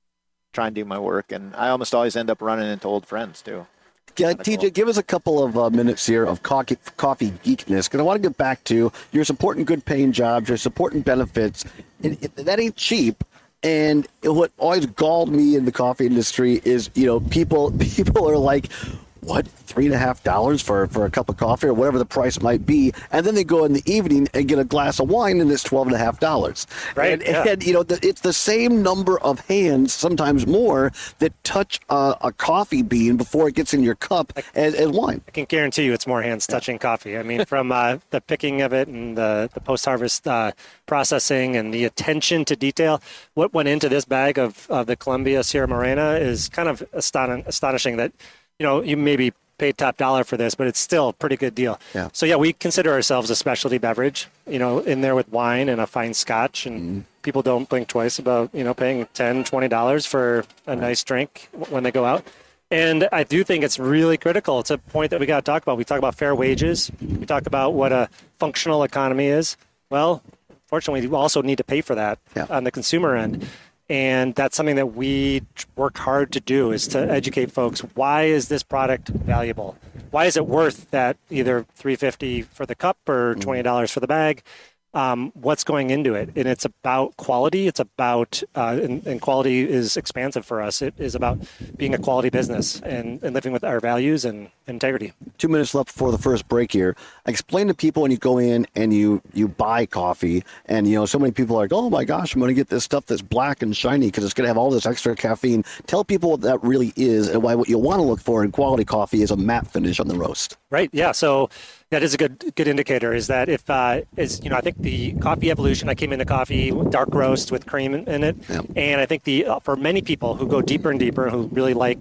try and do my work, and I almost always end up running into old friends, too. Yeah, TJ, give us a couple of minutes here of coffee geekness, because I want to get back to you're supporting good-paying jobs, you're supporting benefits. That ain't cheap. And what always galled me in the coffee industry is, people are like, what, $3.50 for a cup of coffee or whatever the price might be, and then they go in the evening and get a glass of wine and it's $12.50. Right. And it's the same number of hands, sometimes more, that touch a coffee bean before it gets in your cup as wine. I can guarantee you it's more hands touching coffee. I mean, from the picking of it and the post-harvest processing and the attention to detail, what went into this bag of the Columbia Sierra Morena is kind of astonishing that, you maybe paid top dollar for this, but it's still a pretty good deal. Yeah. So, we consider ourselves a specialty beverage, in there with wine and a fine scotch. And people don't blink twice about, paying $10, $20 for a nice drink when they go out. And I do think it's really critical. It's a point that we got to talk about. We talk about fair wages. We talk about what a functional economy is. Well, fortunately, we also need to pay for that on the consumer end. And that's something that we work hard to do, is to educate folks. Why is this product valuable? Why is it worth that either $3.50 for the cup or $20 for the bag? What's going into it? And it's about quality. It's about, and quality is expansive for us. It is about being a quality business and living with our values and integrity. 2 minutes left before the first break here. Explain to people when you go in and you buy coffee, and so many people are like, oh my gosh, I'm going to get this stuff that's black and shiny because it's going to have all this extra caffeine. Tell people what that really is and why what you want to look for in quality coffee is a matte finish on the roast. Right. Yeah. So that is a good indicator. Is that if I think the coffee evolution. I came into coffee dark roast with cream in it, and I think for many people who go deeper and deeper, who really like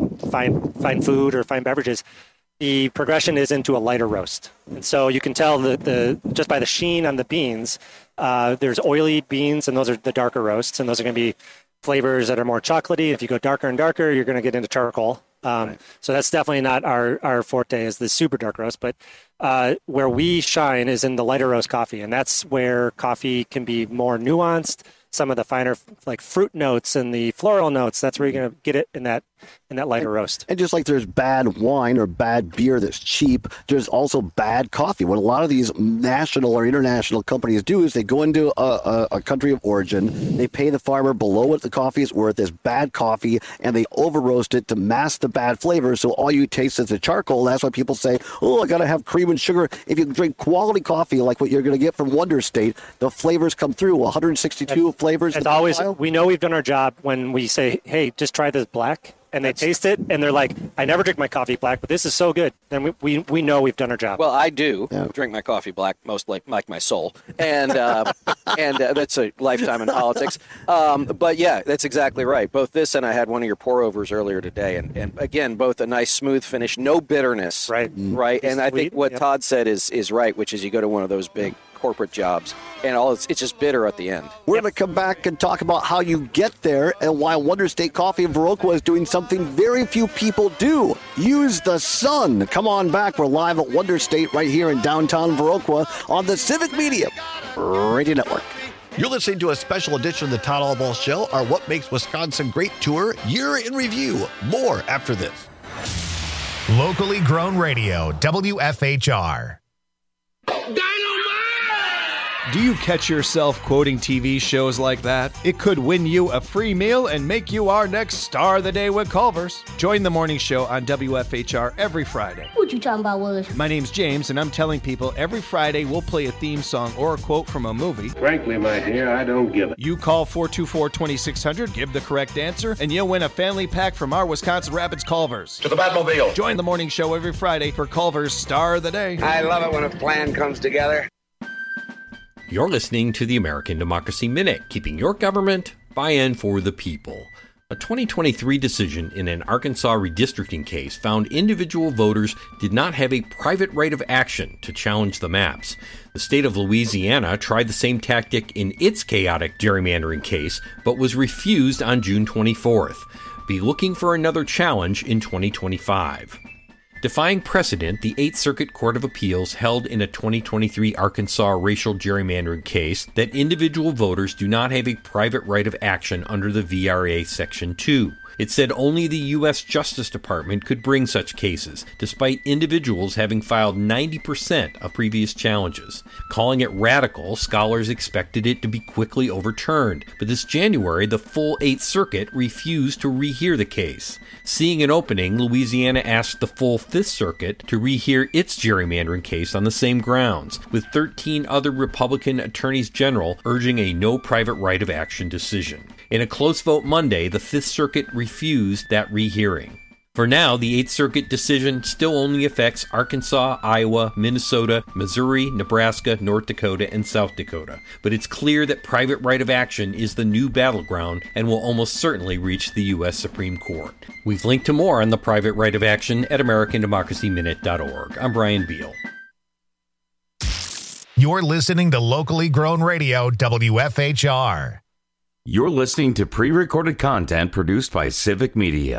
fine food or fine beverages, the progression is into a lighter roast. And so you can tell the just by the sheen on the beans. There's oily beans, and those are the darker roasts, and those are going to be flavors that are more chocolatey. If you go darker and darker, you're going to get into charcoal. So that's definitely not our forte, is the super dark roast. But where we shine is in the lighter roast coffee, and that's where coffee can be more nuanced. Some of the finer, like fruit notes and the floral notes, that's where you're going to get it in that lighter roast. And just like there's bad wine or bad beer that's cheap, there's also bad coffee. What a lot of these national or international companies do is they go into a country of origin, they pay the farmer below what the coffee is worth as bad coffee, and they over roast it to mask the bad flavor, so all you taste is the charcoal. That's why people say, oh, I got to have cream and sugar. If you drink quality coffee like what you're going to get from Wonder State, the flavors come through, 162 flavors. As always, we know we've done our job when we say, hey, just try this black. And they taste it, and they're like, I never drink my coffee black, but this is so good. Then we know we've done our job. Well, I do drink my coffee black, most like my soul. And that's a lifetime in politics. But, yeah, that's exactly right. Both this and I had one of your pour-overs earlier today. And again, both a nice, smooth finish, no bitterness. Right. Right. And I think what Todd said is right, which is you go to one of those big corporate jobs, and it's just bitter at the end. We're going to come back and talk about how you get there and why Wonder State Coffee in Viroqua is doing something very few people do. Use the sun. Come on back. We're live at Wonder State right here in downtown Viroqua on the Civic Media Radio Network. You're listening to a special edition of the Todd Allball Show, our What Makes Wisconsin Great Tour Year in Review. More after this. Locally grown radio, WFHR. Do you catch yourself quoting TV shows like that? It could win you a free meal and make you our next star of the day with Culver's. Join the morning show on WFHR every Friday. What you talking about, Willis? My name's James, and I'm telling people every Friday we'll play a theme song or a quote from a movie. Frankly, my dear, I don't give it. You call 424-2600, give the correct answer, and you'll win a family pack from our Wisconsin Rapids Culver's. To the Batmobile. Join the morning show every Friday for Culver's Star of the Day. I love it when a plan comes together. You're listening to the American Democracy Minute, keeping your government by and for the people. A 2023 decision in an Arkansas redistricting case found individual voters did not have a private right of action to challenge the maps. The state of Louisiana tried the same tactic in its chaotic gerrymandering case, but was refused on June 24th. Be looking for another challenge in 2025. Defying precedent, the 8th Circuit Court of Appeals held in a 2023 Arkansas racial gerrymandering case that individual voters do not have a private right of action under the VRA Section 2. It said only the U.S. Justice Department could bring such cases, despite individuals having filed 90% of previous challenges. Calling it radical, scholars expected it to be quickly overturned, but this January, the full 8th Circuit refused to rehear the case. Seeing an opening, Louisiana asked the full 5th Circuit to rehear its gerrymandering case on the same grounds, with 13 other Republican attorneys general urging a no private right of action decision. In a close vote Monday, the 5th Circuit refused that rehearing. For now, the 8th Circuit decision still only affects Arkansas, Iowa, Minnesota, Missouri, Nebraska, North Dakota, and South Dakota. But it's clear that private right of action is the new battleground and will almost certainly reach the U.S. Supreme Court. We've linked to more on the private right of action at AmericanDemocracyMinute.org. I'm Brian Beal. You're listening to locally grown radio, WFHR. You're listening to pre-recorded content produced by Civic Media.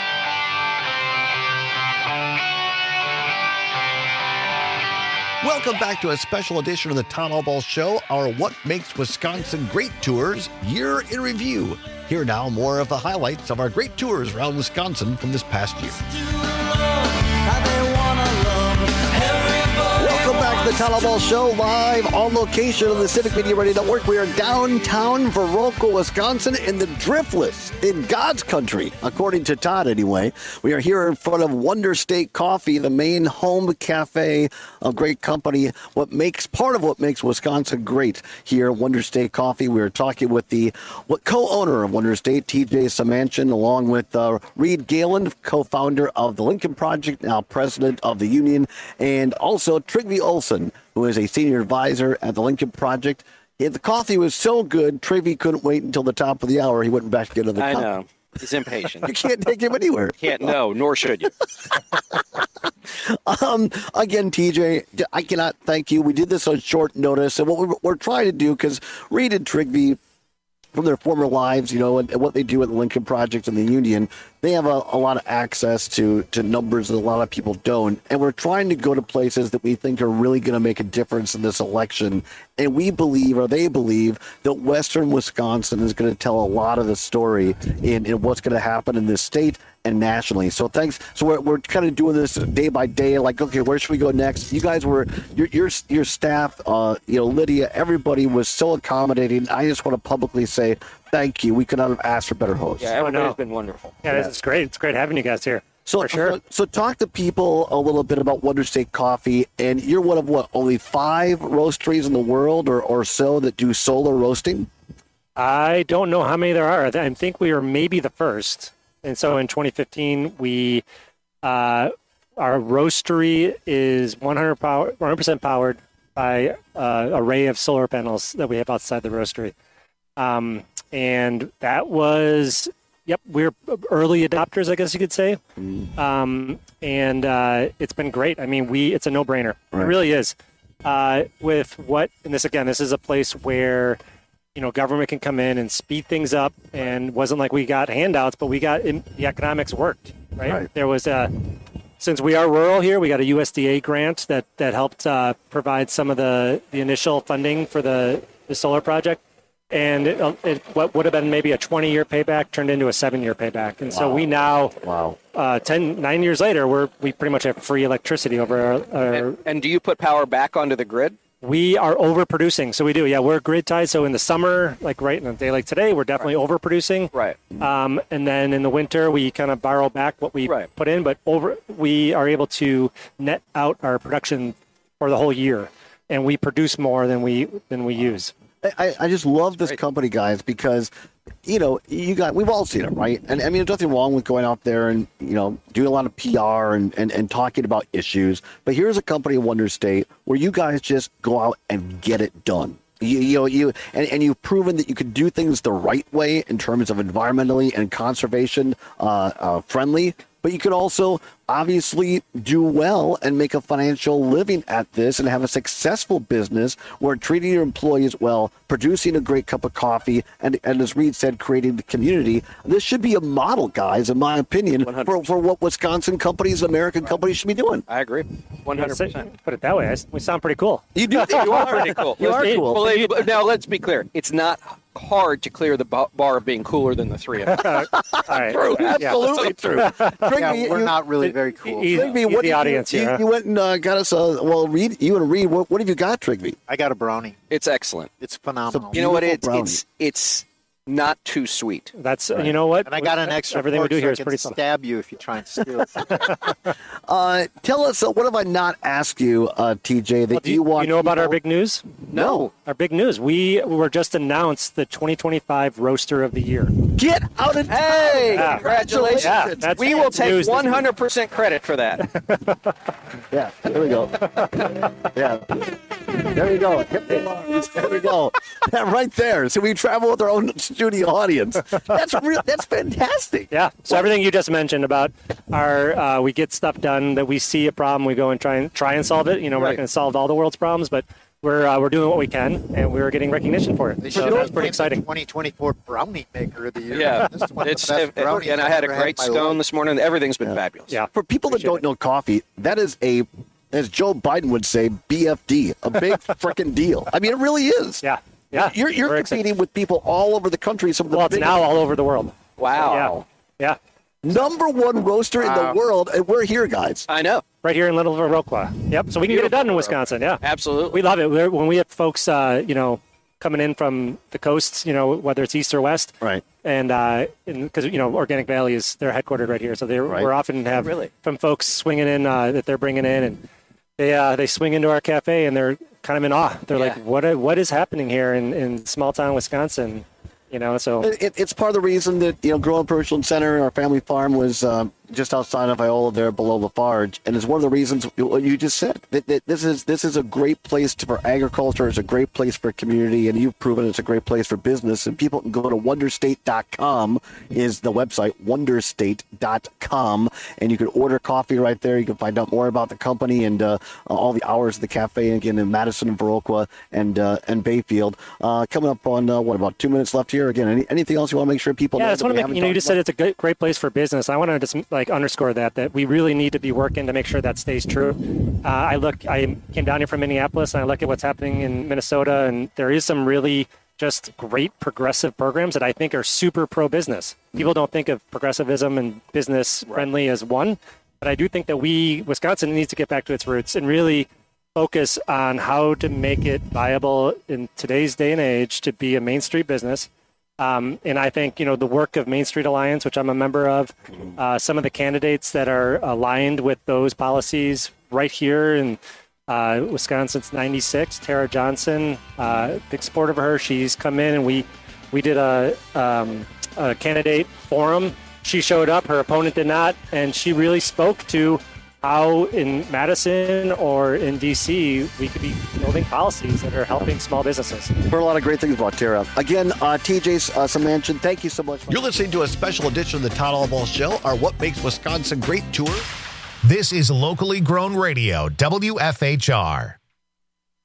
Welcome back to a special edition of the Todd Allball Show, our What Makes Wisconsin Great Tours Year in Review. Here now, more of the highlights of our great tours around Wisconsin from this past year. Welcome back to the Todd Allball Show, live on location on the Civic Media Radio Network. We are downtown Viroqua, Wisconsin, in the Driftless, in God's country, according to Todd anyway. We are here in front of Wonder State Coffee, the main home cafe of great company, part of what makes Wisconsin great here at Wonder State Coffee. We are talking with the co-owner of Wonder State, TJ Samanchian, along with Reed Galen, co-founder of the Lincoln Project, now president of the union, and also Trygve Olsen, who is a senior advisor at the Lincoln Project. The coffee was so good, Trygve couldn't wait until the top of the hour. He went back to get another cup. I know. He's impatient. You can't take him anywhere. Can't, no, nor should you. Again, TJ, I cannot thank you. We did this on short notice, and what we're trying to do, because Reed and Trygve, from their former lives, and what they do at the Lincoln Project and the union, they have a lot of access to numbers that a lot of people don't. And we're trying to go to places that we think are really going to make a difference in this election. And we believe, or they believe, that Western Wisconsin is going to tell a lot of the story in what's going to happen in this state and nationally. So thanks. So we're kind of doing this day by day. Like, okay, where should we go next? You guys were your staff, Lydia. Everybody was so accommodating. I just want to publicly say thank you. We could not have asked for better hosts. Yeah, everybody's been wonderful. Yeah, this is great. It's great having you guys here. So, for sure. So talk to people a little bit about Wonder State Coffee. And you're one of only 5 roasteries in the world or so that do solar roasting? I don't know how many there are. I think we are maybe the first. And so in 2015, our roastery is 100% powered by an array of solar panels that we have outside the roastery. And that was, we're early adopters, I guess you could say. And it's been great. I mean, it's a no-brainer. Right. It really is. with what, and this is a place where, government can come in and speed things up, and wasn't like we got handouts, but the economics worked, right? There was since we are rural here, we got a USDA grant that helped provide some of the initial funding for the solar project. And what would have been maybe a 20-year payback turned into a 7-year payback. And so we now, 9 years later, we pretty much have free electricity over our... And do you put power back onto the grid? We are overproducing. So we do, yeah. We're grid tied. So in the summer, like right in a day like today, we're definitely overproducing. Right. And then in the winter, we kind of borrow back what we put in. But we are able to net out our production for the whole year. And we produce more than we use. I just love this company, guys, because, we've all seen it, right? And I mean, there's nothing wrong with going out there and, doing a lot of PR and talking about issues. But here's a company, Wonder State, where you guys just go out and get it done. And you've proven that you can do things the right way in terms of environmentally and conservation friendly. But you could also obviously do well and make a financial living at this and have a successful business where treating your employees well, producing a great cup of coffee, and as Reed said, creating the community. This should be a model, guys, in my opinion, for what Wisconsin companies, American companies should be doing. I agree. 100%. Put it that way. We sound pretty cool. You do. You are pretty cool. You are cool. Well, now, let's be clear. It's not hard to clear the bar of being cooler than the three of us. All right. True. Absolutely true. We're not really very cool. The audience here. You went and got us Reed, you and Reed, what have you got, Trigby? I got a brownie. It's excellent. It's phenomenal. You know what? It's not too sweet. That's you know what? And I got an extra everything we do here is pretty stab you if you try and steal it. Tell us, what have I not asked you, TJ, that you want? You know about our big news? No. Our big news. We were just announced the 2025 Roaster of the Year. Get out of town. Hey, congratulations. Yeah, we will take 100% credit for that. Yeah, there we go. Yeah. There you go. There we go. Right there. So we travel with our own studio audience. That's fantastic. Yeah. So everything you just mentioned about our, we get stuff done that we see a problem, we go and try and solve it. We're not going to solve all the world's problems, but we're doing what we can, and we're getting recognition for it. So that's pretty exciting. 2024 Brownie Maker of the Year. Yeah. This is one of the best brownies and I had a I've great ever had in my scone life. this morning. Everything's been fabulous. Yeah. For people that don't know coffee, that is as Joe Biden would say, BFD, a big freaking deal. I mean, it really is. Yeah. Yeah. You're competing with people all over the country. Some of the it's now all over the world. Wow. Yeah. Number one roaster in the world, and we're here, guys. I know. Right here in Little Viroqua. Yep. So we can get it done in Wisconsin. Yeah. Absolutely. We love it. When we have folks, coming in from the coasts, whether it's east or west. Right. And because, Organic Valley is, they're headquartered right here. So we're often have from folks swinging in that they're bringing in, and they swing into our cafe and they're kind of in awe. They're like, what is happening here in small town Wisconsin? So it's part of the reason that Growing Commercial Center, our family farm, was just outside of Iola, there below Lafarge, and it's one of the reasons what you just said. That this is a great place for agriculture. It's a great place for community, and you've proven it's a great place for business. And people can go to wonderstate.com is the website, wonderstate.com, and you can order coffee right there. You can find out more about the company and all the hours of the cafe, again in Madison and Viroqua and Bayfield. Coming up on about 2 minutes left here. Again, anything else you want to make sure people know? Yeah, I just want to make you just said it's a great place for business. I want to just underscore that we really need to be working to make sure that stays true. I came down here from Minneapolis and I look at what's happening in Minnesota, and there is some really just great progressive programs that I think are super pro-business. People don't think of progressivism and business friendly as one, but I do think that Wisconsin needs to get back to its roots and really focus on how to make it viable in today's day and age to be a Main Street business. And I think, the work of Main Street Alliance, which I'm a member of, some of the candidates that are aligned with those policies right here in Wisconsin since 96, Tara Johnson, big supporter of her. She's come in and we did a candidate forum. She showed up, her opponent did not, and she really spoke to how in Madison or in D.C. we could be building policies that are helping small businesses. Heard a lot of great things about Tara. Again, TJ Semanchen, thank you so much. You're listening to a special edition of the Todd Albaugh Show, our What Makes Wisconsin Great tour. This is locally grown radio, WFHR.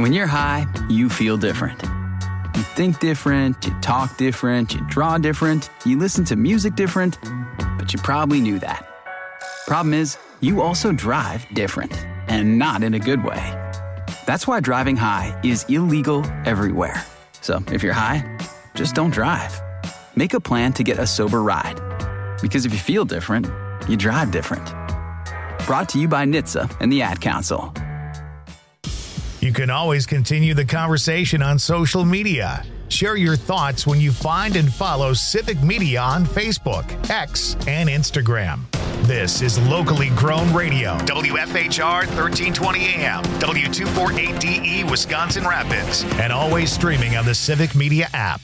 When you're high, you feel different. You think different, you talk different, you draw different, you listen to music different, but you probably knew that. Problem is, you also drive different, and not in a good way. That's why driving high is illegal everywhere. So if you're high, just don't drive. Make a plan to get a sober ride. Because if you feel different, you drive different. Brought to you by NHTSA and the Ad Council. You can always continue the conversation on social media. Share your thoughts when you find and follow Civic Media on Facebook, X, and Instagram. This is locally grown radio. WFHR 1320 AM, W248DE, Wisconsin Rapids, and always streaming on the Civic Media app.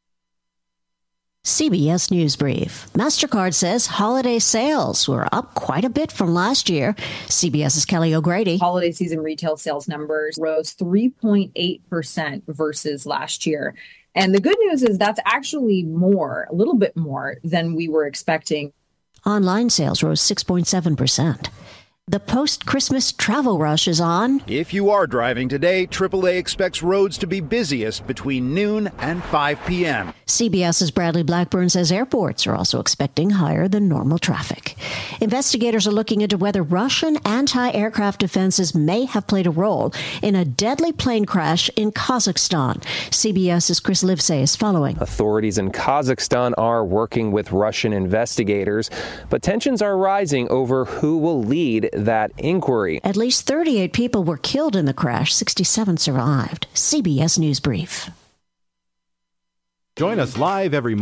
CBS News Brief. MasterCard says holiday sales were up quite a bit from last year. CBS's Kelly O'Grady. Holiday season retail sales numbers rose 3.8% versus last year. And the good news is that's actually more, a little bit more than we were expecting. Online sales rose 6.7%. The post-Christmas travel rush is on. If you are driving today, AAA expects roads to be busiest between noon and 5 p.m. CBS's Bradley Blackburn says airports are also expecting higher than normal traffic. Investigators are looking into whether Russian anti-aircraft defenses may have played a role in a deadly plane crash in Kazakhstan. CBS's Chris Livesay is following. Authorities in Kazakhstan are working with Russian investigators, but tensions are rising over who will lead that inquiry. At least 38 people were killed in the crash. 67 survived. CBS News Brief. Join us live every